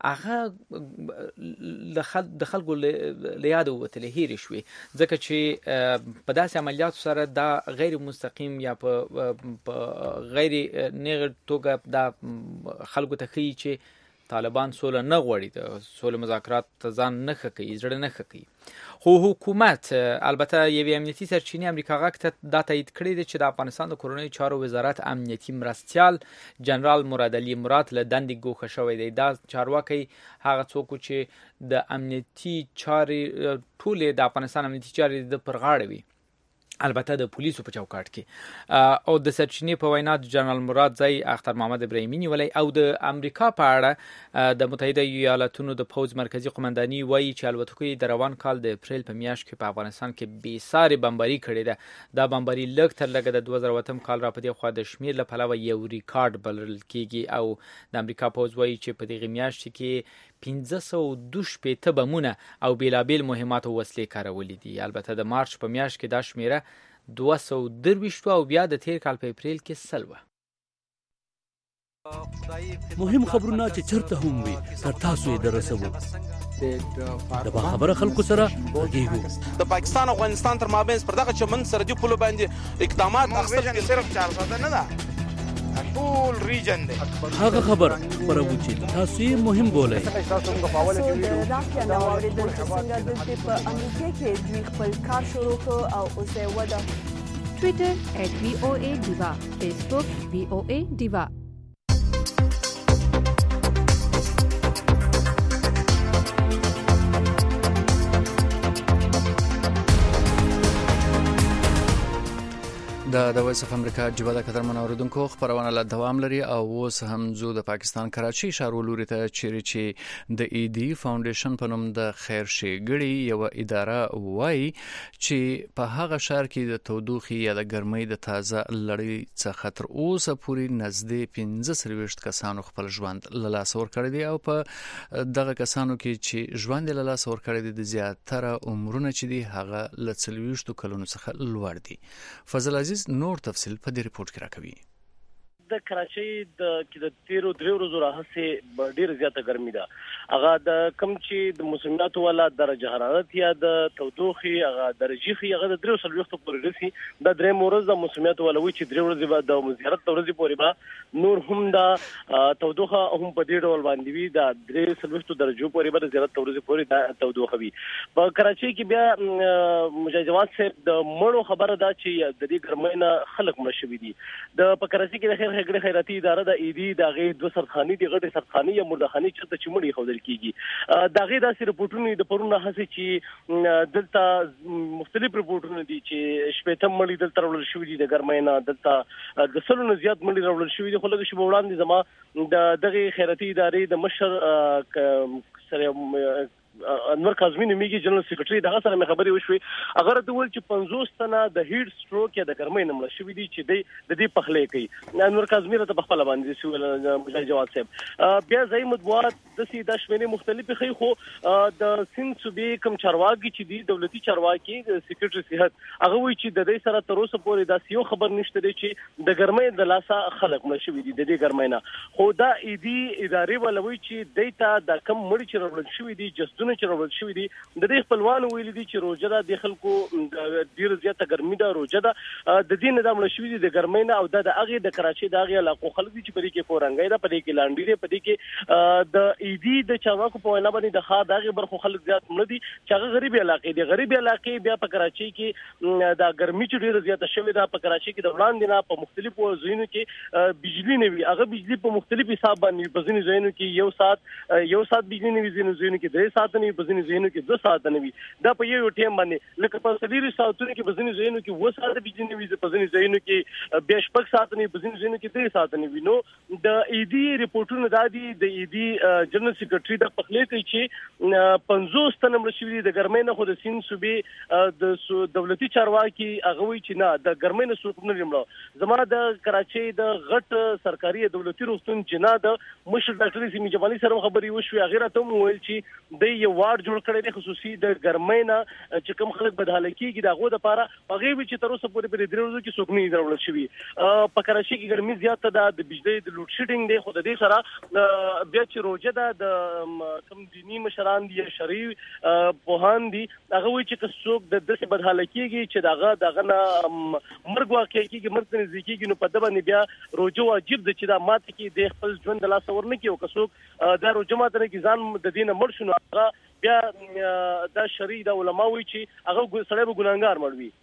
هغه د خلکو له یاده ووتلې هېرې شوې، ځکه چې په داسې عملیاتو سره دا غیر مستقیم یا په غیر نیغه توګه دا خلکو ته ښیي چې طالبان سوله نه غواړي، د سوله مذاکرات ته ځان نه ښه کوي، زړه نه ښه کوي. خو حکومت البته یوې امنیتي سرچینې امریکا غږ ته دا تایید کړی دی چې د افغانستان د کورنیو چارو وزارت امنیتي مرستیال جنرال مراد علي مراد له دندې ګوښه شوی دی. دا چارواکی هغه څوک چې د امنیتي چارې ټولې د افغانستان امنیتي چارې د پر غاړه وي، البته د پولیسو په چوکاټ کې، او د سرچینې په وینا جنرال مراد ځای اختر محمد ابراهیمي نیولی. او د امریکا په اړه د متحده ایالاتونو د پوځ مرکزی قمنداني وایي چې الوتکو د روان کال د اپریل په میاشت کې په افغانستان کې بې ساري بمباري کړې ده. دا بمباري لږ تر لږه د دوه زره اووه کال را په دې خوا د شمیر له پلوه یو ریکارډ بلل کېږي، او د امریکا پوځ وایي چې په دغه میاشت کې پنځه سوه دوه شپېته بمونه او بیلابیل مهمات او وسلې کارولې دي. البته د مارچ په میاشت کې دا شمیره دوه سوه درویشت او بیا د تیر کال په اپریل کې سل وه. مهم خبرونه چې چرته هم وي تر تاسو یې درسوو. د باخبره خلکو سره غږیږو. د پاکستان او افغانستان تر مابین پر دغه چمن سرحدي پولو باندې اقدامات اخیستل کې صرف چار ساعته نه ده، ټول ریجن دی. هغه خبر خبرو چې تاسو یې مهم بولئ. تاسو د راکیا نو اوریدل چې څنګه د په امریکا کې دوی خپل کار شروع کړ او اوس یې وده. ټویټر ایٹ وی او اے ډیوا، فیسبوک وی او اے ډیوا. د د وایس اف امریکا جوبه د قدرمن اوریدونکو خبرونه له دوام لري او اوس هم زو د پاکستان کراچي ښار ولوري ته چیرې چې د ایدی فاونډیشن په نوم د خیر ښېګړې یو اداره وایي چې په هغه ښار کې د تودوخې یا د ګرمۍ د تازه لړۍ څخه تر اوسه پورې نږدې پنځه څلوېښت کسانو خپل ژوند له لاسه ورکړی دی، او په دغه کسانو کې چې ژوند له لاسه ورکړی دی د زیاتره عمرونه چې دي هغه له څلوېښتو کلونو څخه لوړ دي. فضل عزیز نور تفصیل په دې ریپورت کې راکوي. د کراچۍ د کې د تیرو درې ورځو راهیسې ډېر زیاته ګرمي ده. هغه د کم چې د موسمیاتو والا درجه حرارت یا د تودوخې هغه درجه خي هغه د درې څلوېښتو پورې رسي. د درې ورځې د موسمیاتو والا وی چې درې ورځې بعد د زیارت ورځې پورې به نور هم د تودوخه هم په دې ډول باندې وي، د درې څلوېښتو درجو پورې به د زیارت ورځې پورې د تودوخه وي. په کراچۍ کې بیا مجاهد جواد صاحب د مړو خبره ده چې د دې ګرمۍ نه خلک مړ شوي دي. د په کراچۍ کې د خیر خیګړې خیراتي اداره د ایدی د غي دوه سرخاني د غټه سرخاني یا مردخاني چې ته چمړي خوذل کیږي. د غي داسې رپورټونه د پرونه هڅه چې دلته مختلف رپورټونه دي چې شپږم مړي دلته ورول شوې دي د ګرمۍ نه، دلته د سلونو زیات مړي ورول شوې دي. خو لږ شی وړاندې زما د دغه خیراتي ادارې د مشر سره انور کاظمی نومیږي جنرال سیکریټري دغه سره مې خبرې وشوې. هغه د ول چې پنځوس تنه د هیټ سټروک یا د ګرمۍ نه مړ شوي دي چې د دې پخلې کوي. انور کاظمی ته په خپل باندې سوال مجاهد جواد صاحب بیا ځای مطبوعات د سي د شمېرې مختلفې خي، خو د سند صوبې کم چارواکي چې دي دولتي چارواکي سیکریټري صحت هغه وایي چې د دې سره تر اوسه پورې دا یو خبر نشته دی چې د ګرمۍ د لاسه خلک مړ شوي دي د دې ګرمۍ نه. خو دا ایدي ادارې ولوي چې دیتا د کم مړي چې ورول شوي دي جسدونه خبرونه چې راوړل شوې دي د دې خپلوانو ویل دي چې روزه ده د خلکو ډیر زیاته ګرمي ده روزه ده د دې نه د مړ شوې دي د ګرمۍ نه او د هغه د کراچۍ د هغه علاقو خلک دي چې په دې کې پورنګي ده په دې کې لاندې ده په دې کې د ایدي د چارواکو په وینا باندې د خا دغه برخو خلک زیات مړ دي چې هغه غریب علاقې دي غریب علاقې بیا په کراچۍ کې د ګرمي چې ډیره زیاته شوې ده په کراچۍ کې د وړاندې نه په مختلفو ځایونو کې بجلی نه وي هغه بجلی په مختلف حساب باندې په ځینو ځایونو کې یو سات یو سات بجلی نه وي ځینو ځایونو کې درې ساعت نه وي په ځینو ځایونو کې دوه ساعت نه وي دا په یو ټیم باندې لکه په سلیری ساعتونو کې په ځینو ځایونو کې و ساعت بجلی نه وي په ځینو ځایونو کې بیا شپږ ساعت نه په ځینو ځایونو کې درې ساعت نه وي نو د ایدي ریپورتونو د دې د ایدي جنرال سیکریټري د پخلې کوي چې پنځوس تنه مړ شوي د ګرمۍ نه خو د سین صوبې د دولتي چارواکي هغه وی چې نه د ګرمۍ نه څوک نه لري زما د کراچۍ د غټ سرکاري دولتي روغتون جنا د مشر ډاکټر سیمي جمالي سره خبري وشوي هغه راته وویل چې د یو وارډ جوړ کړی دی خصوصي د ګرمۍ نه چې کوم خلک بدحاله کیږي دغه د لپاره هغه وی چې تر اوسه پورې په دې ورځو کې څوک نه درول شوی په کراچۍ کې ګرمي زیاته ده د بجلی د لوډ شیډینګ دی خو د دې سره بیا چې روزه ده د کوم دینی مشران دي شرعي پوهان دي هغه وی چې څوک د دسه بدحاله کیږي چې دغه دغه نه مرګ واقع کیږي مرګ نه ځکیږي نو په دبا نه بیا روزه واجب ده چې دا ماته کې د خپل ژوند د لاس ورنه کې او کڅوک دا روزه ماته نه کې ځان د دینه مړ شنو هغه بیا دا شرعي د علماء وی چې هغه سړی به ګناګار مړ وي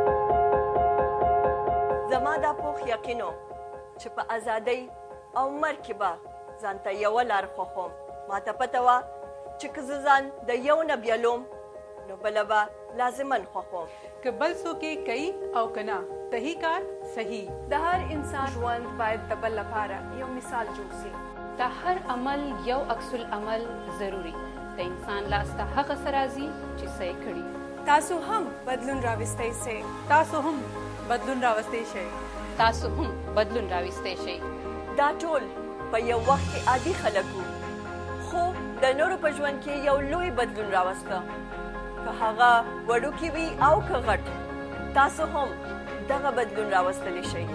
زما دا پوخ یقینو چې په ازادۍ او مرګ به ځانته یو لار خوخم ماته پته وا چې که ځان د یو نه بیلوم نو بل به لازمن خوخم که بل څوک کوي او کنا صحیح کار صحیح د هر انسان ژوند باید د بل لپاره یو مثال جوړ شي د هر عمل یو عکس العمل ضروری د انسان لاس ته هغه سرازي چې صحیح کړي تاسو هم بدلون راوستئ سي تاسو هم بدلون راوستئ شئ تاسو هم بدلون راوستئ شئ دا ټول په یو وخت کې عادي خلکو خو د نورو په ژوند کې یو لوی بدلون راوسته که هغه وړوکی وي او که غټ تاسو هم دغه بدلون راوستلی شئ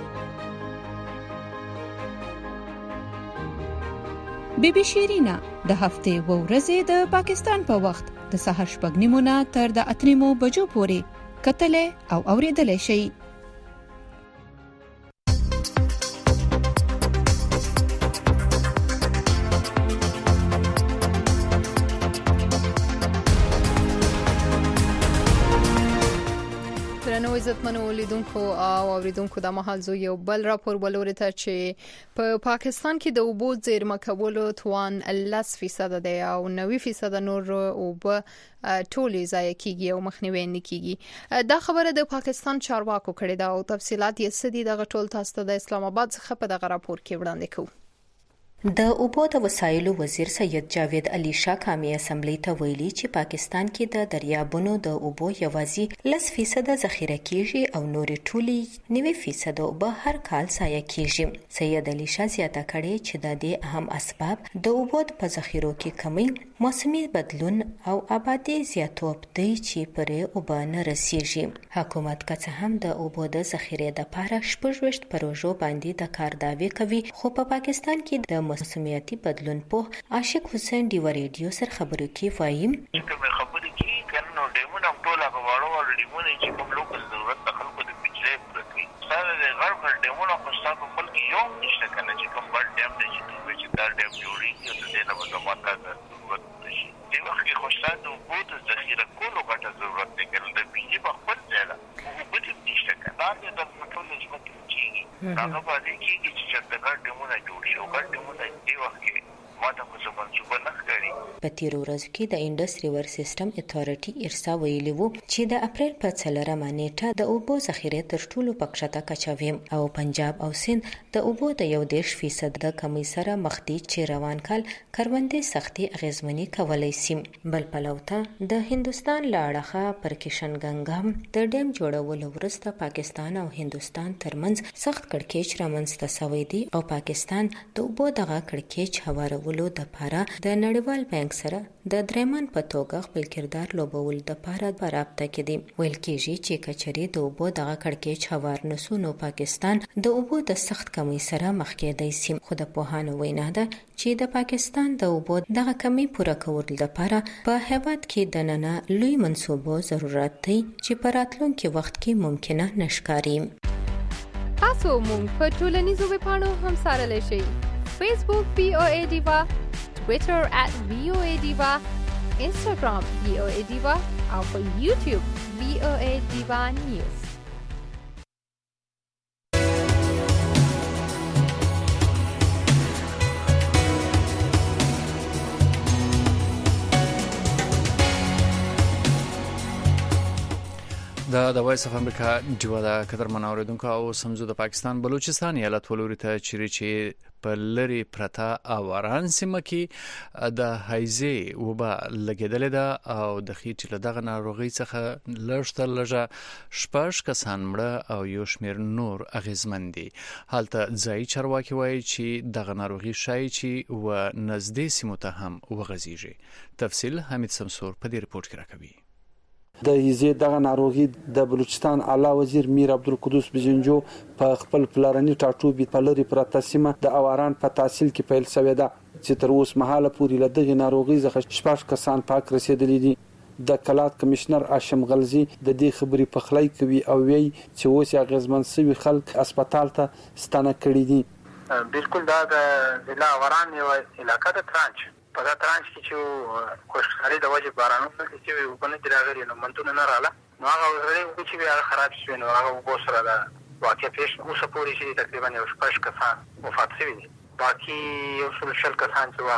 بی بی شیرینا د هفته و ورځې د پاکستان په وخت د سهار شپږ نیمو نه تر د اته نیمو بجو پورې کتلې او اورېدلې شئ. نو عزتمنو لیدونکو او اوریدونکو د مهال زو یو بل راپور ولورته چې په پا پاکستان کې د اوبو زیرمه کولو توان لس فیصد دی او نوي فیصد نور اوبه ټولې ضایع کیږي او مخنیوي نه کیږي. دا خبره د پاکستان چارواکو کړې ده او تفصيلات یې سدي د غټول تاسو د اسلام آباد څخه په دغه راپور کې وړاندې کوو. د اوبو د وسایلو وزیر سید جاوید علي شاه کامي اسمبلی ته ویلي چې پاکستان کې د دریابونو د اوبو یوازې لس فیصد ذخیره کیږي او نورې ټولې نوي فیصد اوبه هر کال ضایع کیږي. سید علي شاه زیاته کړې چې د دې اهم اسباب د اوبو په ذخیرو کې کمی، موسمي بدلون او آبادی زیاتوب دی چې پرې اوبه نه رسیږي. حکومت که څه هم د اوبو د ذخیرې لپاره شپږ پروژو باندې د کار دعوی کوي، خو په پاکستان کې د موسمیاتي بدلون په عاشق حسین دیو ریډیو سره خبرو کې وایم کومه خبرې کې کنه ډیمونه ټول هغه واړو واړو ډیمونه چې کوم لوکل ضرورت د خلکو د بجلی پرتی سره د غرب ډیمونه خو ستاسو خلک یو نشته کنه چې کوم بل ډیم دی چې دا ډیم جوړیږي او د دې نه به ماته ضرورت نشي. دی وخت کې خو ستاسو د اوبو ذخیره کولو غټه ضرورت دی کنه د بجلی په خپل ځای لا اوبه دې نشته کنه دا د ټول ځمکې کېږي هغه باندې کېږي چې چرته ډیمونه جوړي او ګډ ډیمونه دی وخت کې ماته خو څه منصوبه نه ښکاري. په تیرو ورځو کې د انډس ریور سیستم اتھارټي ارسا ویلي وو چې د اپریل په څلورمه نیټه د اوبو ذخیره تر ټولو پکښته کچوي او پنجاب او سند د اوبو د یو دیش فیصد د کمی سره مخ دي چې روان کال کروندې سختي اغیزمنې کولای شي. بل پلوته د هندستان لاړه پر کشن ګنگا د ډیم جوړولو وروسته پاکستان او هندستان ترمنځ سخت کړکېچ رامنځته شوی دی او پاکستان د اوبو دغه کړکېچ هوارولو د لپاره د نړیوال بانک بینک سره د درېمن په توګه خپل کردار لوبول د پاره په رابطه کې دي. ویل کېږي چې کچري د اوبو دغه کړکېچ هوار نسو نو پاکستان د اوبو د سخت کمی سره مخ کېدای شي. خو د پوهانو وینا ده چې د پاکستان د اوبو دغه کمی پوره کولو لپاره په هیواد کې د ننه لوی منصوبو ضرورت دی چې په راتلونکي وخت کې ممکنه نشکاري. تاسو مونږ په ټولنیزو ویبپاڼو هم سارلی شئ. فیسبوک وی او ای ډیوا، ټویټر ات وی او ای ډیوا، انسټاګرام وی او ای ډیوا او په یوټیوب وی او ای ډیوا نیوز. د د وایس اف امریکا ډیوا د قدر منوریدونکو او سمزو د پاکستان بلوچستان ایالت ولوري ته چیرې چې په لری پرتا اواران سیمه کې د هایزې وبا لګیدلې ده او د خېټې له دغه ناروغي څخه لږ لږه شپږ کسان مړه او یو شمېر نور اغیزمن دي. حالته ځایي چارواکي وایي چې دغه ناروغي شایي چې و نږدې سیمو ته هم وغځیږي. تفصیل حمید سمسور په دې ریپورت کې راکوي. د هیزې دغه ناروغي د بلوچستان اعلی وزیر میر عبدالقدوس بجنجو په خپل پلارني ټاټوبي په لری پرته سیمه د اواران په تحصیل کې پیل شوې ده چې تر اوس مهاله پورې له دغه ناروغي څخه شپږ کسان پاک رسیدلي دي. د کلات کمشنر هاشم غلزی د دې خبرې په خلای کوي او وی چې اوس اغیزمن سوي خلک هسپتال ته ستنه کړي دي. بالکل دا د ضلع اوران یو علاقه د ترانچ په دا ترانچ کې چې کوششاري د وجه بارانونو چې وبنه چې راغلي نو منتونه نه رااله نو هغه ورته چې بیا خراب شوی نو هغه وګورسره دا واقع پیش اوسه پوری چې تقریبا یو شپږ کسان وفات شوي دي. باقي یو څو شل کسان چې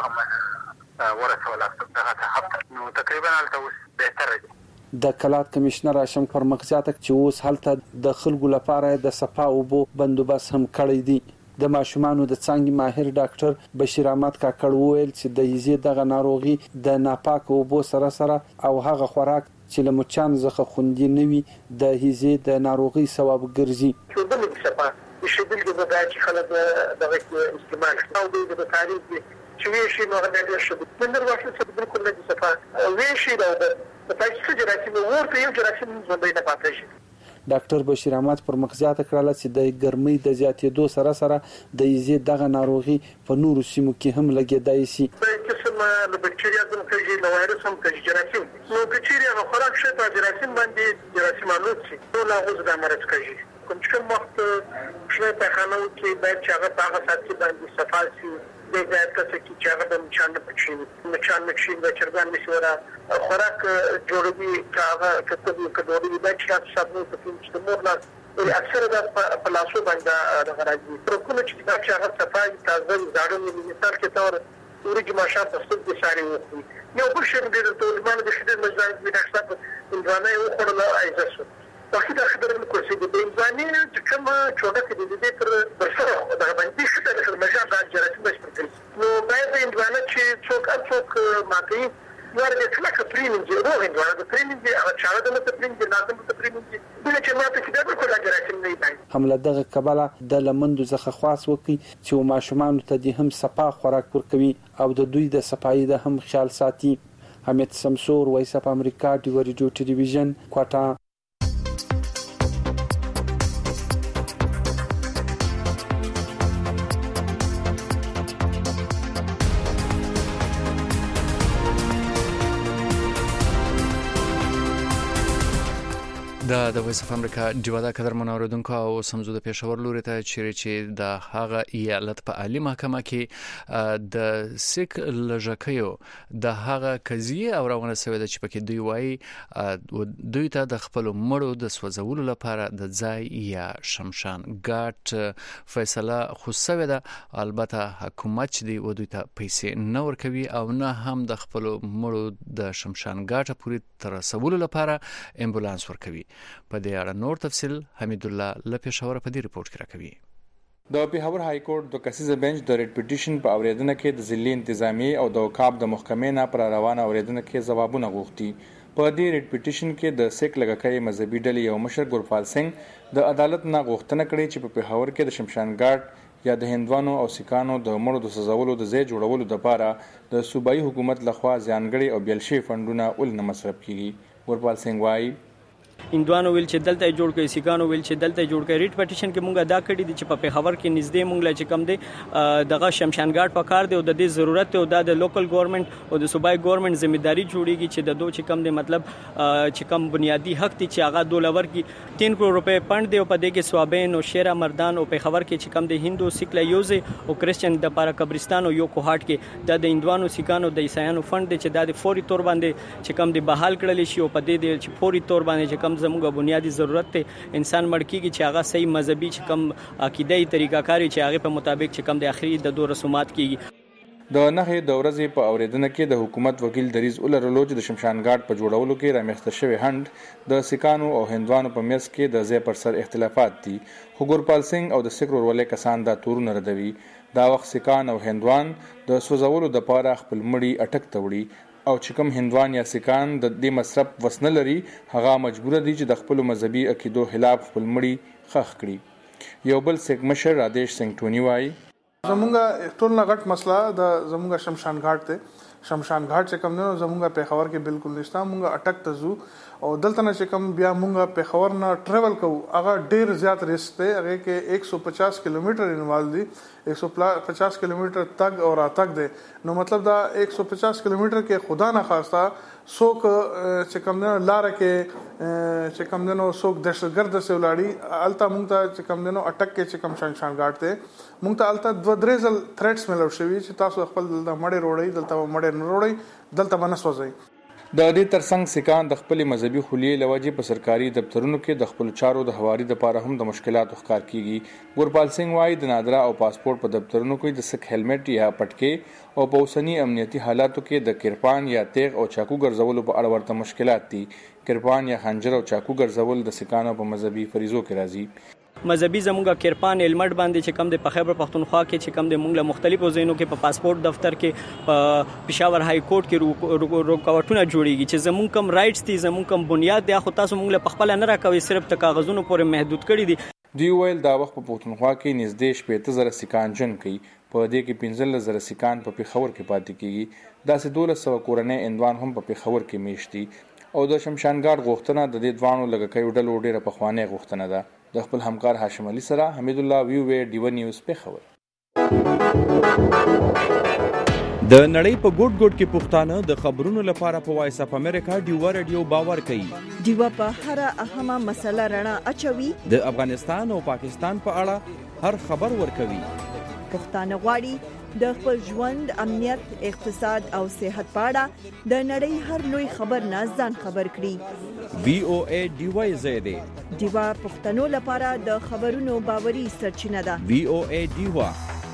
هغه ورسول هغه هفته نو تقریبا هلته اوس بهتره دي. د کلات کمشنر هاشم پرمختیات چې اوس هلته د خلکو لپاره د صفا اوبو بندوبست هم کړی دی. د ماشومانو د څنګه ماهر ډاکټر بشیر احمد کاکړ وویل چې د هیزې دغه ناروغي د ناپاک اوبو سره سره او هغه خوراک چې له مچان څخه خوندي نه وي د هیزې د ناروغي سبب ګرځي. چې د صفا شیدل کې د داچ خلک دغه استعمال او د تاریخ چې وی شي نو هغه د شبت من ورته چې بالکل نه صفا وی شي دا د تاسو جراثیم ورته یو جراثیم زوندې نه پاتې شي. ډاکټر بشیر احمد پر مخزیات کړل چې د ګرمۍ د زیاتېدو سره سره د هیزې دغه ناروغي په نورو سیمو کې هم لګیدای شي. قسم د بکټریا د مخرجي د وایرس هم کې جراثیم نو بکټریا غو خوراک شي په جراثیم باندې جراثیم الوت شي نو لا غوځ د مرض کوي. کوم چې کوم وخت شنه په خانو کې باید چې هغه هغه ساتي باندې صفال شي د ځای څخه چې هغه د مچان په شي مچان مخشي د چرګان مشوره خوراک جوړوي هغه کتبې کډوري د چې تاسو په څه مور لا اکثر د پلاسو باندې د غراځي پر کوم چې دا چې هغه صفای تازه زاړه مثال کې تور ورګي ماشه تاسو د ساري وو یو بل شی د ټولمان د خدمت مجال د حساب انځانه یو خورله ایزاسو واخې دا خبره کوم چې د انځانه چې کوم چوغه کې د دې تر برسره د باندې څه د مجال د جراثیم بشپړ نو باید انځانه چې څوک څوک ماته ور د څلکه پرینځي روغ انځانه د پرینځي هغه چاره د پرینځي لازم د پرینځي بل چې ماته کې د بالکل جراثیم نه دی. حمله دغه کبله د لمندو څخه خاص وکي چې ماشومان ته د هم صفا خوراک ورکوي او د دوی د صفایي د هم خیال ساتي. حمید سمسور وایس اف امریکا ډیو ریډیو ټلویزیون کوټا. د د وایس اف امریکا ډیوا د قدر منوریدونکو او سمزو د پېښور لوري ته چیرې چې د هغه ایالت په عالی محکمه کې د سیک لژکیو د هغه قضیه او روانه شوې ده چې پکې دوی وایي دوی ته د خپل مړو د سوځولو لپاره د ځای یا شمشان ګاټ فیصله خو شوې ده. البته حکومت چې دی و دوی ته پیسې نه ورکوي او نه هم د خپل مړو د شمشان ګاټ پورې تر رسولو لپاره امبولانس ورکوي. په دې اړه نور تفصیل حمید الله لپیشاور په دې ریپورت کې راکوي. د پیښور های کورټ د کسیزه بنچ د ریټ پټیشن په اوریدنه کې د ضلعي انتظامی او د وکاب د محکمې نه پر روانه اوریدنه کې ځوابونه غوښتي. په دې ریټ پټیشن کې د سیک لګکې مذهبي ډلې یو مشر ګورپال سنگ د عدالت نه غوښتنه کړې چې په پیښور کې د شمشان ګاټ یا د هندوانو او سیکانو د مړو د سزولو د ځای جوړولو لپاره د صوبایي حکومت لخوا ځانګړي او بیل شوي فنډونه ولې نه مصرف کیږي. ورپال سنگ وایي هندوانو ویل چې دلته جوړ کړي، سیکانو ویل چې دلته جوړ کړي. ریټ پټیشن کې مونږ ادا کړی دي چې په پیښور کې نږدې مونږ لا چې کم دی دغه شمشان غاټ په کار دی او د دې ضرورت او د لوکل ګورنمنت او د صوبایي ګورنمنت ځمېداري جوړیږي چې د دوه چې کم دی مطلب چې کم بنیادی حق دي چې هغه دولور کې تین کروڑ روپے پند دی او په دې کې سوابین او شیرا مردان او پیښور کې چې کم دی هندو سیک لا یوز او کرسچن د پارا قبرستان او یو کوهاټ کې د هندوانو سیکانو د عیسایانو فند دی چې د فوري تور باندې چې کم دی بحال کړل شي او په دې دی چې فوري تور باندې چې کم زموږ بنیادی ضرورت ته انسان مړ کیږي چې هغه صحیح مذهبي چې کم عقیدوي طریقه کاری چې هغه په مطابق چې کم د اخري د دوه رسومات کیږي. د نهې د ورځې په اوریدنه کې د حکومت وکیل دریز اولرلو چې د شمشان غاټ په جوړولو کې رامخته شوی هند د سیکانو او هندوانو په میس کې د ځای پر سر اختلافات دي. خو ګورپال سنگ او د سیکرور ولې کسان دا تورونه ردوي. دا وخت سیکان او هندوان د سوزولو د پاره خپل مړی اٹک توړي او چې کوم هندوان یا سیکان د دې مصرف وسنه لري هغه مجبور دي چې د خپل مذهبي عقیدو خلاف خپل مړی خخ کړي. یو بل سیک مشر رادیش سنگ ټونی وایي زمونږه ټول نه غټ مسله د زمونږه شمشان غاټ ته شمشان غاټ چې کوم نه زمونږه پیښور کې بالکل نشته. مونږه اٹک ته زو او دلته نه چې کوم بیا مونږه پیښور نه ټریول کوو هغه ډیر زیات ریسک دی. هغه کې ایک سو پچاس کیلومتر انوالو دي، ایک سو پچاس کیلومتر تک او راتک دی. نو مطلب دا ایک سو پچاس کیلومتر کې خدا نه خواسته څوک چې کوم نه لار کې چې کوم نه څوک دهشتګرد سه ولاړی الته مونږ ته چې کوم نه اٹک کې چې کوم شمشان غاټ ته مونږ ته الته دوه درې ځل تھریټس ملو شوی چې تاسو خپل دلته مړې روړی دلته مړې نه روړی دلته باندې سوځي. د دې ترڅنګ سیکان د خپل مذهبي خلیې لوجې په سرکاري دفترونو کې د خپل چارو د حوالې لپاره هم د مشکلاتو ښکار کیږي. ګورپال سنگ وایي د نادره او پاسپورت په دفترونو کې د سک هیلمټ یا پټکي او په اوسنی امنیتي حالاتو کې د کرپان یا تیغ او چاقو ګرځولو په اړه ورته مشکلات دي. کرپان یا خنجر او چاقو ګرځول د سیکانو په مذهبي فریضو کې راځي. مذهبي زموږه کرپان هلمټ باندې چې کم د په خیبر پختونخوا کې چې کم د مونږ له مختلفو ځایونو کې په پاسپورت دفتر کې په پېښور های کورټ کې رکاوټونه جوړیږي چې زموږ کم رائټس دي زموږ کم بنیاد دی خو تاسو مونږ له خپل نه راکوي صرف د کاغذونو پورې محدود کړی دي. دوی ویل دا وخت په پختونخوا کې نږدې شپږ زره سیکان جن کوي په دې کې پنځه زره سیکان په پېښور کې پاتې کیږي. داسې دولس سوه کورنۍ هندوان هم په پېښور کې میشتي او د شمشان غاټ غوښتنه د دې دوانو لږکیو ډلو ډیره پخوانۍ غوښتنه ده. د خپل همکار هاشم علي سره حمید الله ویو وی ډیو نیوز پیښور. د نړۍ په ګوټ ګوټ کې پښتانه د خبرونو لپاره په وایس اپ امریکا ډیو رادیو باور کوي. ډیو په هر اهمه مسله رڼا اچوي. د افغانستان او پاکستان په اړه هر خبر ورکوي. پښتانه غواړي د خپل ژوند، امنیت، اقتصاد او صحت په اړه د نړۍ هر لوی خبر نه ځان خبر کړي. وی او ای ډیوای زیاده ډیوا پښتنو لپاره د خبرونو باوري سرچینه ده. وی او ای ډیوا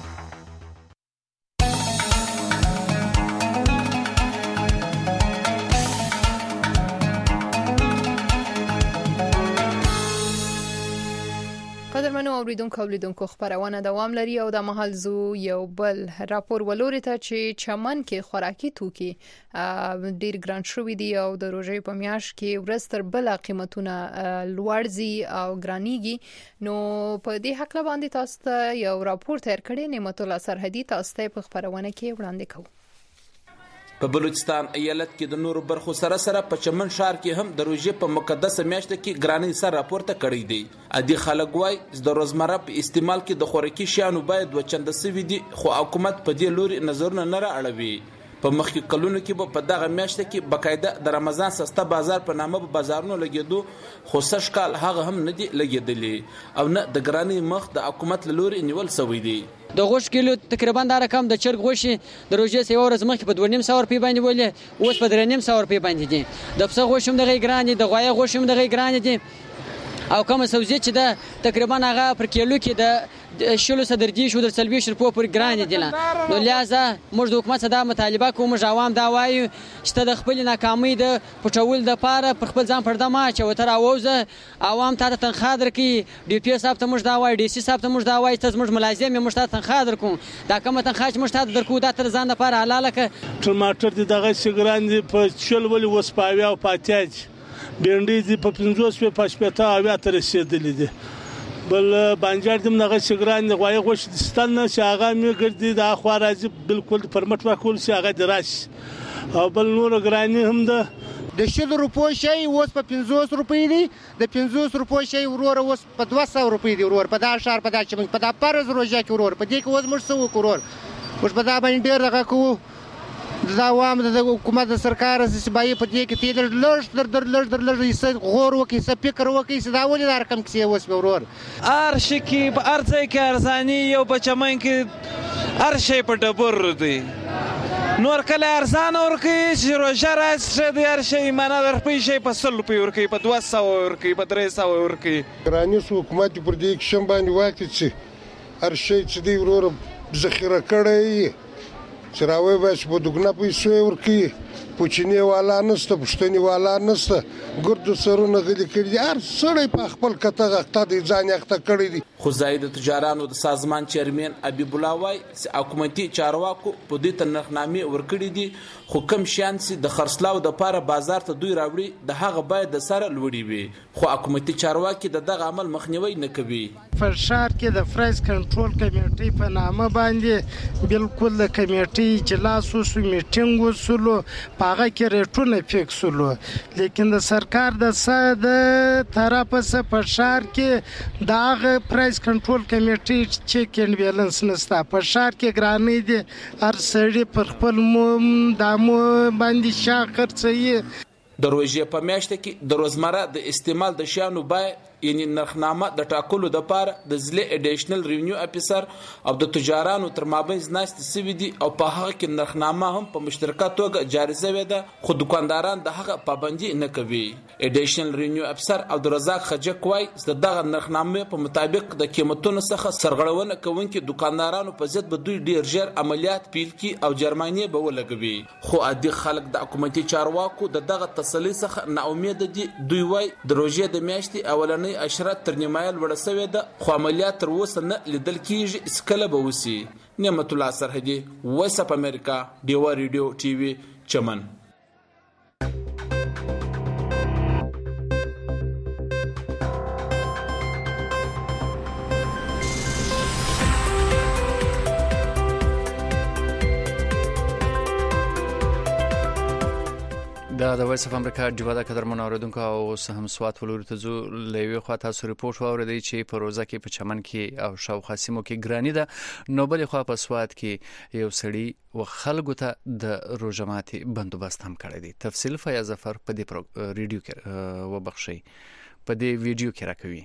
قدرمنو اوریدونکو اولیدونکو خبرونه دوام لري او د محل زو یو بل راپور ولوري ته چې چمن کې خوراکي توکي ډیر ګران شوې دي او د روزې په میاش کې ورستر بل قیمتونه لوړزي او ګرانيږي. نو په دې حق باندې تاسو ته یو راپور تیر کړی نعمت الله سرحدي تاسو ته په خبرونه کې وړاندې کوم. په بلوچستان ایالت کې د نورو برخو سره سره په چمن ښار کې هم د روژې په مقدسه میاشت کې ګرانۍ سر راپورته کړی دی. ادي خلک وای د روزمره په استعمال کې د خوراکي شیانو باید وچنده سوي دي خو حکومت په دې لوري نظرونه نه رااړوي. په مخکې کلونو کې په دغه میاشت کې بقایده د رمضان سسته بازار په نامه په بازارونو لګیدو خو سږ کال هغه هم نه دی لګیدلی او نه د ګرانۍ مخ د حکومت لوري نیول سوی دی. د غوښ کیلو تقریبا دا رقم د چرګ غوښې د روژې سیو ورځ مخکې په دوه نیم سوه روپۍ باندې ولې اوس په درې نیم سوه روپۍ باندې دي. د پسه غوښ هم دغه ګران دي، د غوایه غوښ هم دغه ګران دي او کومه سبزي چې ده تقریبا هغه پر کیلو کې د شلو صدردي شو در څلوېښت روپو پورې ګرانې دي. نو لہذا موږ د حکومت څخه دا مطالبه کوو، موږ عوام دا وایو چې ته د خپلې ناکامۍ د پټولو دپاره پر خپل ځان پرده مه اچوه، ته راووځه عوام تا ته تنخواه درکوي. ډي پي صاحب ته موږ دا وایو، ډي سي صاحب ته موږ دا وایو ته زموږ ملازم یې، موږ تا ته تنخواه درکوو. دا کومه تنخواه چې موږ تا ته درکوو دا ته د ځان دپاره حلاله کړه. ټماټر دي دغسې ګران دي په شل ولې اوس په اویا او په اتیا دي. بینډۍ دي په پنځوس په شپېته اویا ته رسېدلي دي. بل بانجار دم دغه شګران د غوایي غوښ دستان نه چې هغه مې ګرځي د اخوا راځي بالکل پرمټ واکول چې هغه دراش او بل نور ګرانی هم ده د شل روپو شی اوس په پنځوس روپۍ دی د پنځوس روپو شی ورور اوس په دوه سوه روپۍ دی ورور په دا شهر په دا چې په دا پرز روزه کې ورور په دې کې اوس موږ څه وکړو ورور اوس په دا باندې ډېر دغه کوو د عوام د حکومت د سرکار سبایي په دې کې تیر لږ در در لږ در لږ یې غور وکړي څه فکر وکړي چې دا ولې دا رقم کیسې اوس ورور هر شي کې په هر ځای کې ارزاني یو په چمن کې هر شی په ډبرو دی نور کله ارزانه ورکوي چې روژه راشي د هر شی معنا د روپۍ شی په سل روپۍ ورکوي په دوه سوه ورکوي په درې سوه ورکوي ګرانیز حکومت پر دې کښم باندې واکې چې هر شی چې دی ورور ذخیره کړی چې راوی به چې په دوګنه پیسو یې ورکوي پوچینې والا نشته پوښتنې والا نشته ګردو سرونه غلي کړي دي هر سړی په خپل کته اخته دی ځان یې اخته کړی دی خو ځای د تجارانو د سازمان چیرمن حبیب الله وایي چې حکومتي چارواکو په دې ته نرخنامې ورکړي دي خو کم شیان چې د خرڅلاو دپاره بازار ته دوی راوړي د هغه باید د سره لوړې وي خو حکومتي چارواکي د دغه عمل مخنیوی نه کوي په ښار کې د پرایس کنټرول کمیټې په نامه باندې بالکل د کمیټې اجلاس وشو میټینګ وشولو په هغه کې ریټونه فکس شولو لیکن د سرکار د څه د طرفه څه په ښار کې د هغه پرایس کنټرول کمیټې چیک اینډ بیلنس نشته په ښار کې ګرانۍ دي هر سړي پر خپل دامو باندې شا خرڅوي د روژې په میاشته کې د روزمره د استعمال د شیانو بیه یعنی نرخنامه د ټاکلو دپاره د ضلع اډیشنل ریونیو افیسر او د تجارانو تر مابینځ ناستې سوي دي او په هغه کې نرخنامه هم په مشترکه توګه جاري سوې ده خو دکانداران د هغه پابندي نه کوي اډیشنل ریونیو افیسر عبدالرزاق خجک وایي د دغه نرخنامې په مطابق د قیمتونو څخه سرغړونه کوونکي دکاندارانو په ضد به دوی ډیر ژر عملیات پیل کړي او جرمانې به ولګوي خو عادي خلک د حکومتي چارواکو د دغه تسلي څخه ناامیده دي دوی وایي د روژې د میاشتې اولنۍ اشرات تر نیمایه لوړه سوې ده خو عملیات تر اوسه نه لیدل کیږي اسکله به وسي نعمت الله سرحدي وایس اف امریکا ډیوا ریډیو ټي وي چمن دا د وایس اف امریکا ډیوا د قدرمن اوریدونکو او سهم سوات ولور ته زو لوي خو تاسو ریپورت واوریدئ چې په روزه کې په چمن کې او شاوخوا سیمو کې ګرانی ده نو بل خو په سوات کې یو سړی و خلکو ته د روزه ماتي بندوبست هم کړی دی تفصیل فیاض ظفر په دې ریډیو کې وبخشي په دې ویډیو کې راکوي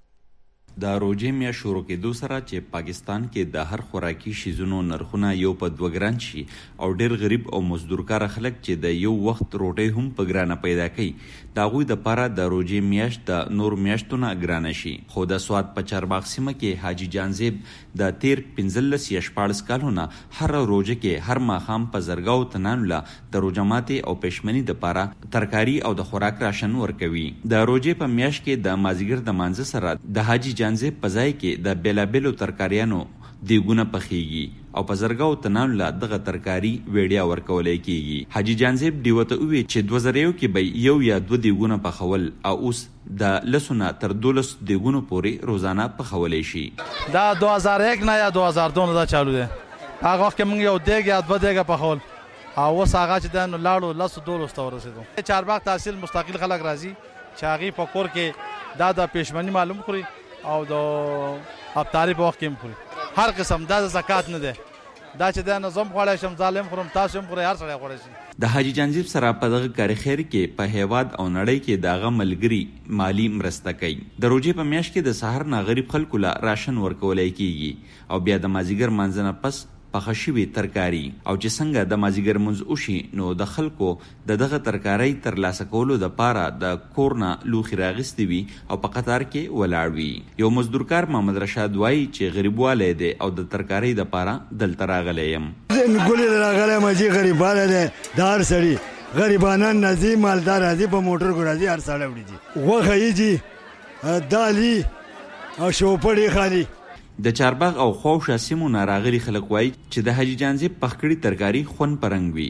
د روژې میا شروع کېدو سره چې پاکستان کې د هر خوراکي شیزونو نرخونه یو په دوه ګران شي او ډېر غریب او مزدورکار خلک چې د یو وخت روټۍ هم په ګرانه پیدا کوي د هغوی دپاره د روژې میاشت د نور میاشتو نه ګرانه شي خو د سوات په چارباغ سیمه کې حاجي جانزیب د تیر پنځلس یا شپاړس کالو نه هر روژه کې هر ماښام په زرګاو تنانو له د روژه ماتې او پښمنۍ دپاره ترکاري او د خوراک راشن ورکوي د روژې په میاشت کې د مازدیګر د مانځه سره د حاجي جانزیب په ځای کې د بیلابیلو ترکاریانو دیګونه پخیږي او په زرګاو تنانو له دغه ترکاري ویډیا ورکولی کیږي حاجي جانزیب ډیوه ته وویل چې دوه زره یو کې به یو یا دوه دیګونه پخول او اوس د لسو نه تر دولس دیګونو پورې روزانه پخولی شي دا دو هزار یک نه یا دو هزار دو نه دا چالو دی هغه وخت کې موږ یو دیګ یا دوه دیګه پخول او اوس هغه چې دا نو لاړو لسو دولس ته ورسېدو چارباغ تحصیل مستقل خلک راځي چې هغې په کور کې دا د پېشمني معلوم خوري او د افطاري په وخت کې هم خوري هر قسم دا زکات نه دی دا چې دا نظم خوړی شم ظالم خورم تاسو هم خورئ هر سړی خوړی شي د حاجي جانزیب سره په دغه کار خیر کې په هیواد او نړۍ کې د هغه ملګري مالی مرسته کوي د روژې په میاشت کې د سحر نه غریب خلکو له راشن ورکولی کیږي او بیا د مازدیګر مانځه نه پس پخه شوې ترکاري او چې څنګه د مازدیګر لمونځ وشي نو د خلکو د دغه ترکارۍ ترلاسه کولو دپاره د کور نه لوښي راغیستې وي او په قطار کې ولاړ وي یو مزدورکار محمد رشاد وایي چې غریبوالی دی او د ترکارۍ دپاره دلته راغلی یم ګولې راغلی یم چې غریبوالی دی د هر سړي غریبانان راځي مالدار راځي په موټر کې راځي هر سړی وړي دي غوښه یې دي دالي او شوپړې خالي د چارباغ او خواوشا سیمو نه راغلي خلک وایي چې د حاجي جانزیب پخ کړي ترکاري خوند په رنګ وي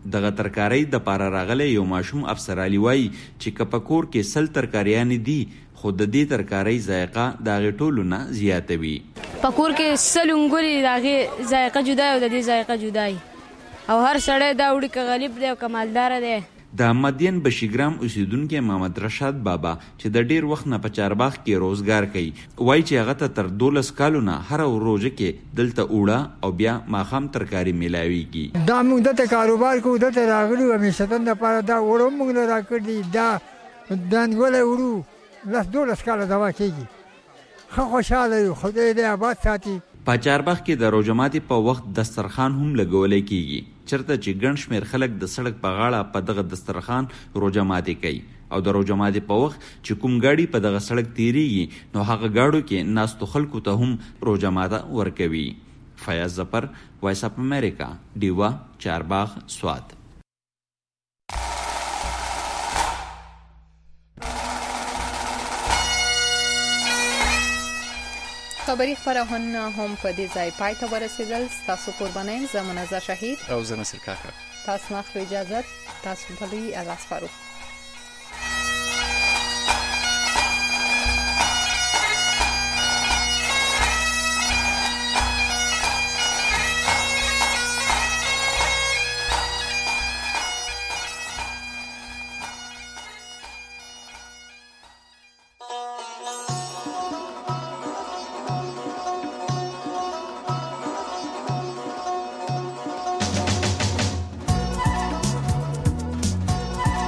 دغه ترکاری د پاره راغلی یو ماشوم افسر علي وایي چې که په کور کې سل ترکاریانې دي خو د دې ترکارۍ ذایقه د هغې ټولو نه زیاته وي. په کور کې سل انګوري د هغې ذایقه جدا او د دې ذایقه جدا او هر سړی دا وړي که غلیب دی او که مالداره دی. د مدین بشیګرام اوسیدونکي محمد رشاد بابا چې د ډیر وخت نه په چارباغ کې روزګار کوي وایي چې هغه ته تر دولس کالو نه هره روژه کې دلته اوړه او بیا ماښام ترکاري میلاویږي. دا موږ دلته کاروبار کوو دلته راغلي وو همیشتن دپاره دا اوړه موږ له راکړي دا دانګولی وړو لس دولس کاله دوا کېږي ښه خوشحاله یو خدای دې آباد ساتي. په چارباغ کې د روژه ماتې په وخت دسترخوان هم لګولی کېږي چېرته چې ګڼ شمېر خلک د سړک په غاړه په دغه دسترخوان روژه ماتې کوي او د روژه ماتې په وخت چې کوم ګاډي په دغه سړک تیریږي نو هغه ګاډو کې ناستو خلکو ته هم روژه ماته ورکوي. فیاض ظفر، وایس اف امریکا، ډیوا، چارباغ، سوات. خبری خبرونه هم په دې ځای پای ته ورسېدل. ستاسو قربانۍ زه منزه شهید او زه نصر کاکړ. تاسو نه اجازه تاسو په دې اجازه سپارو.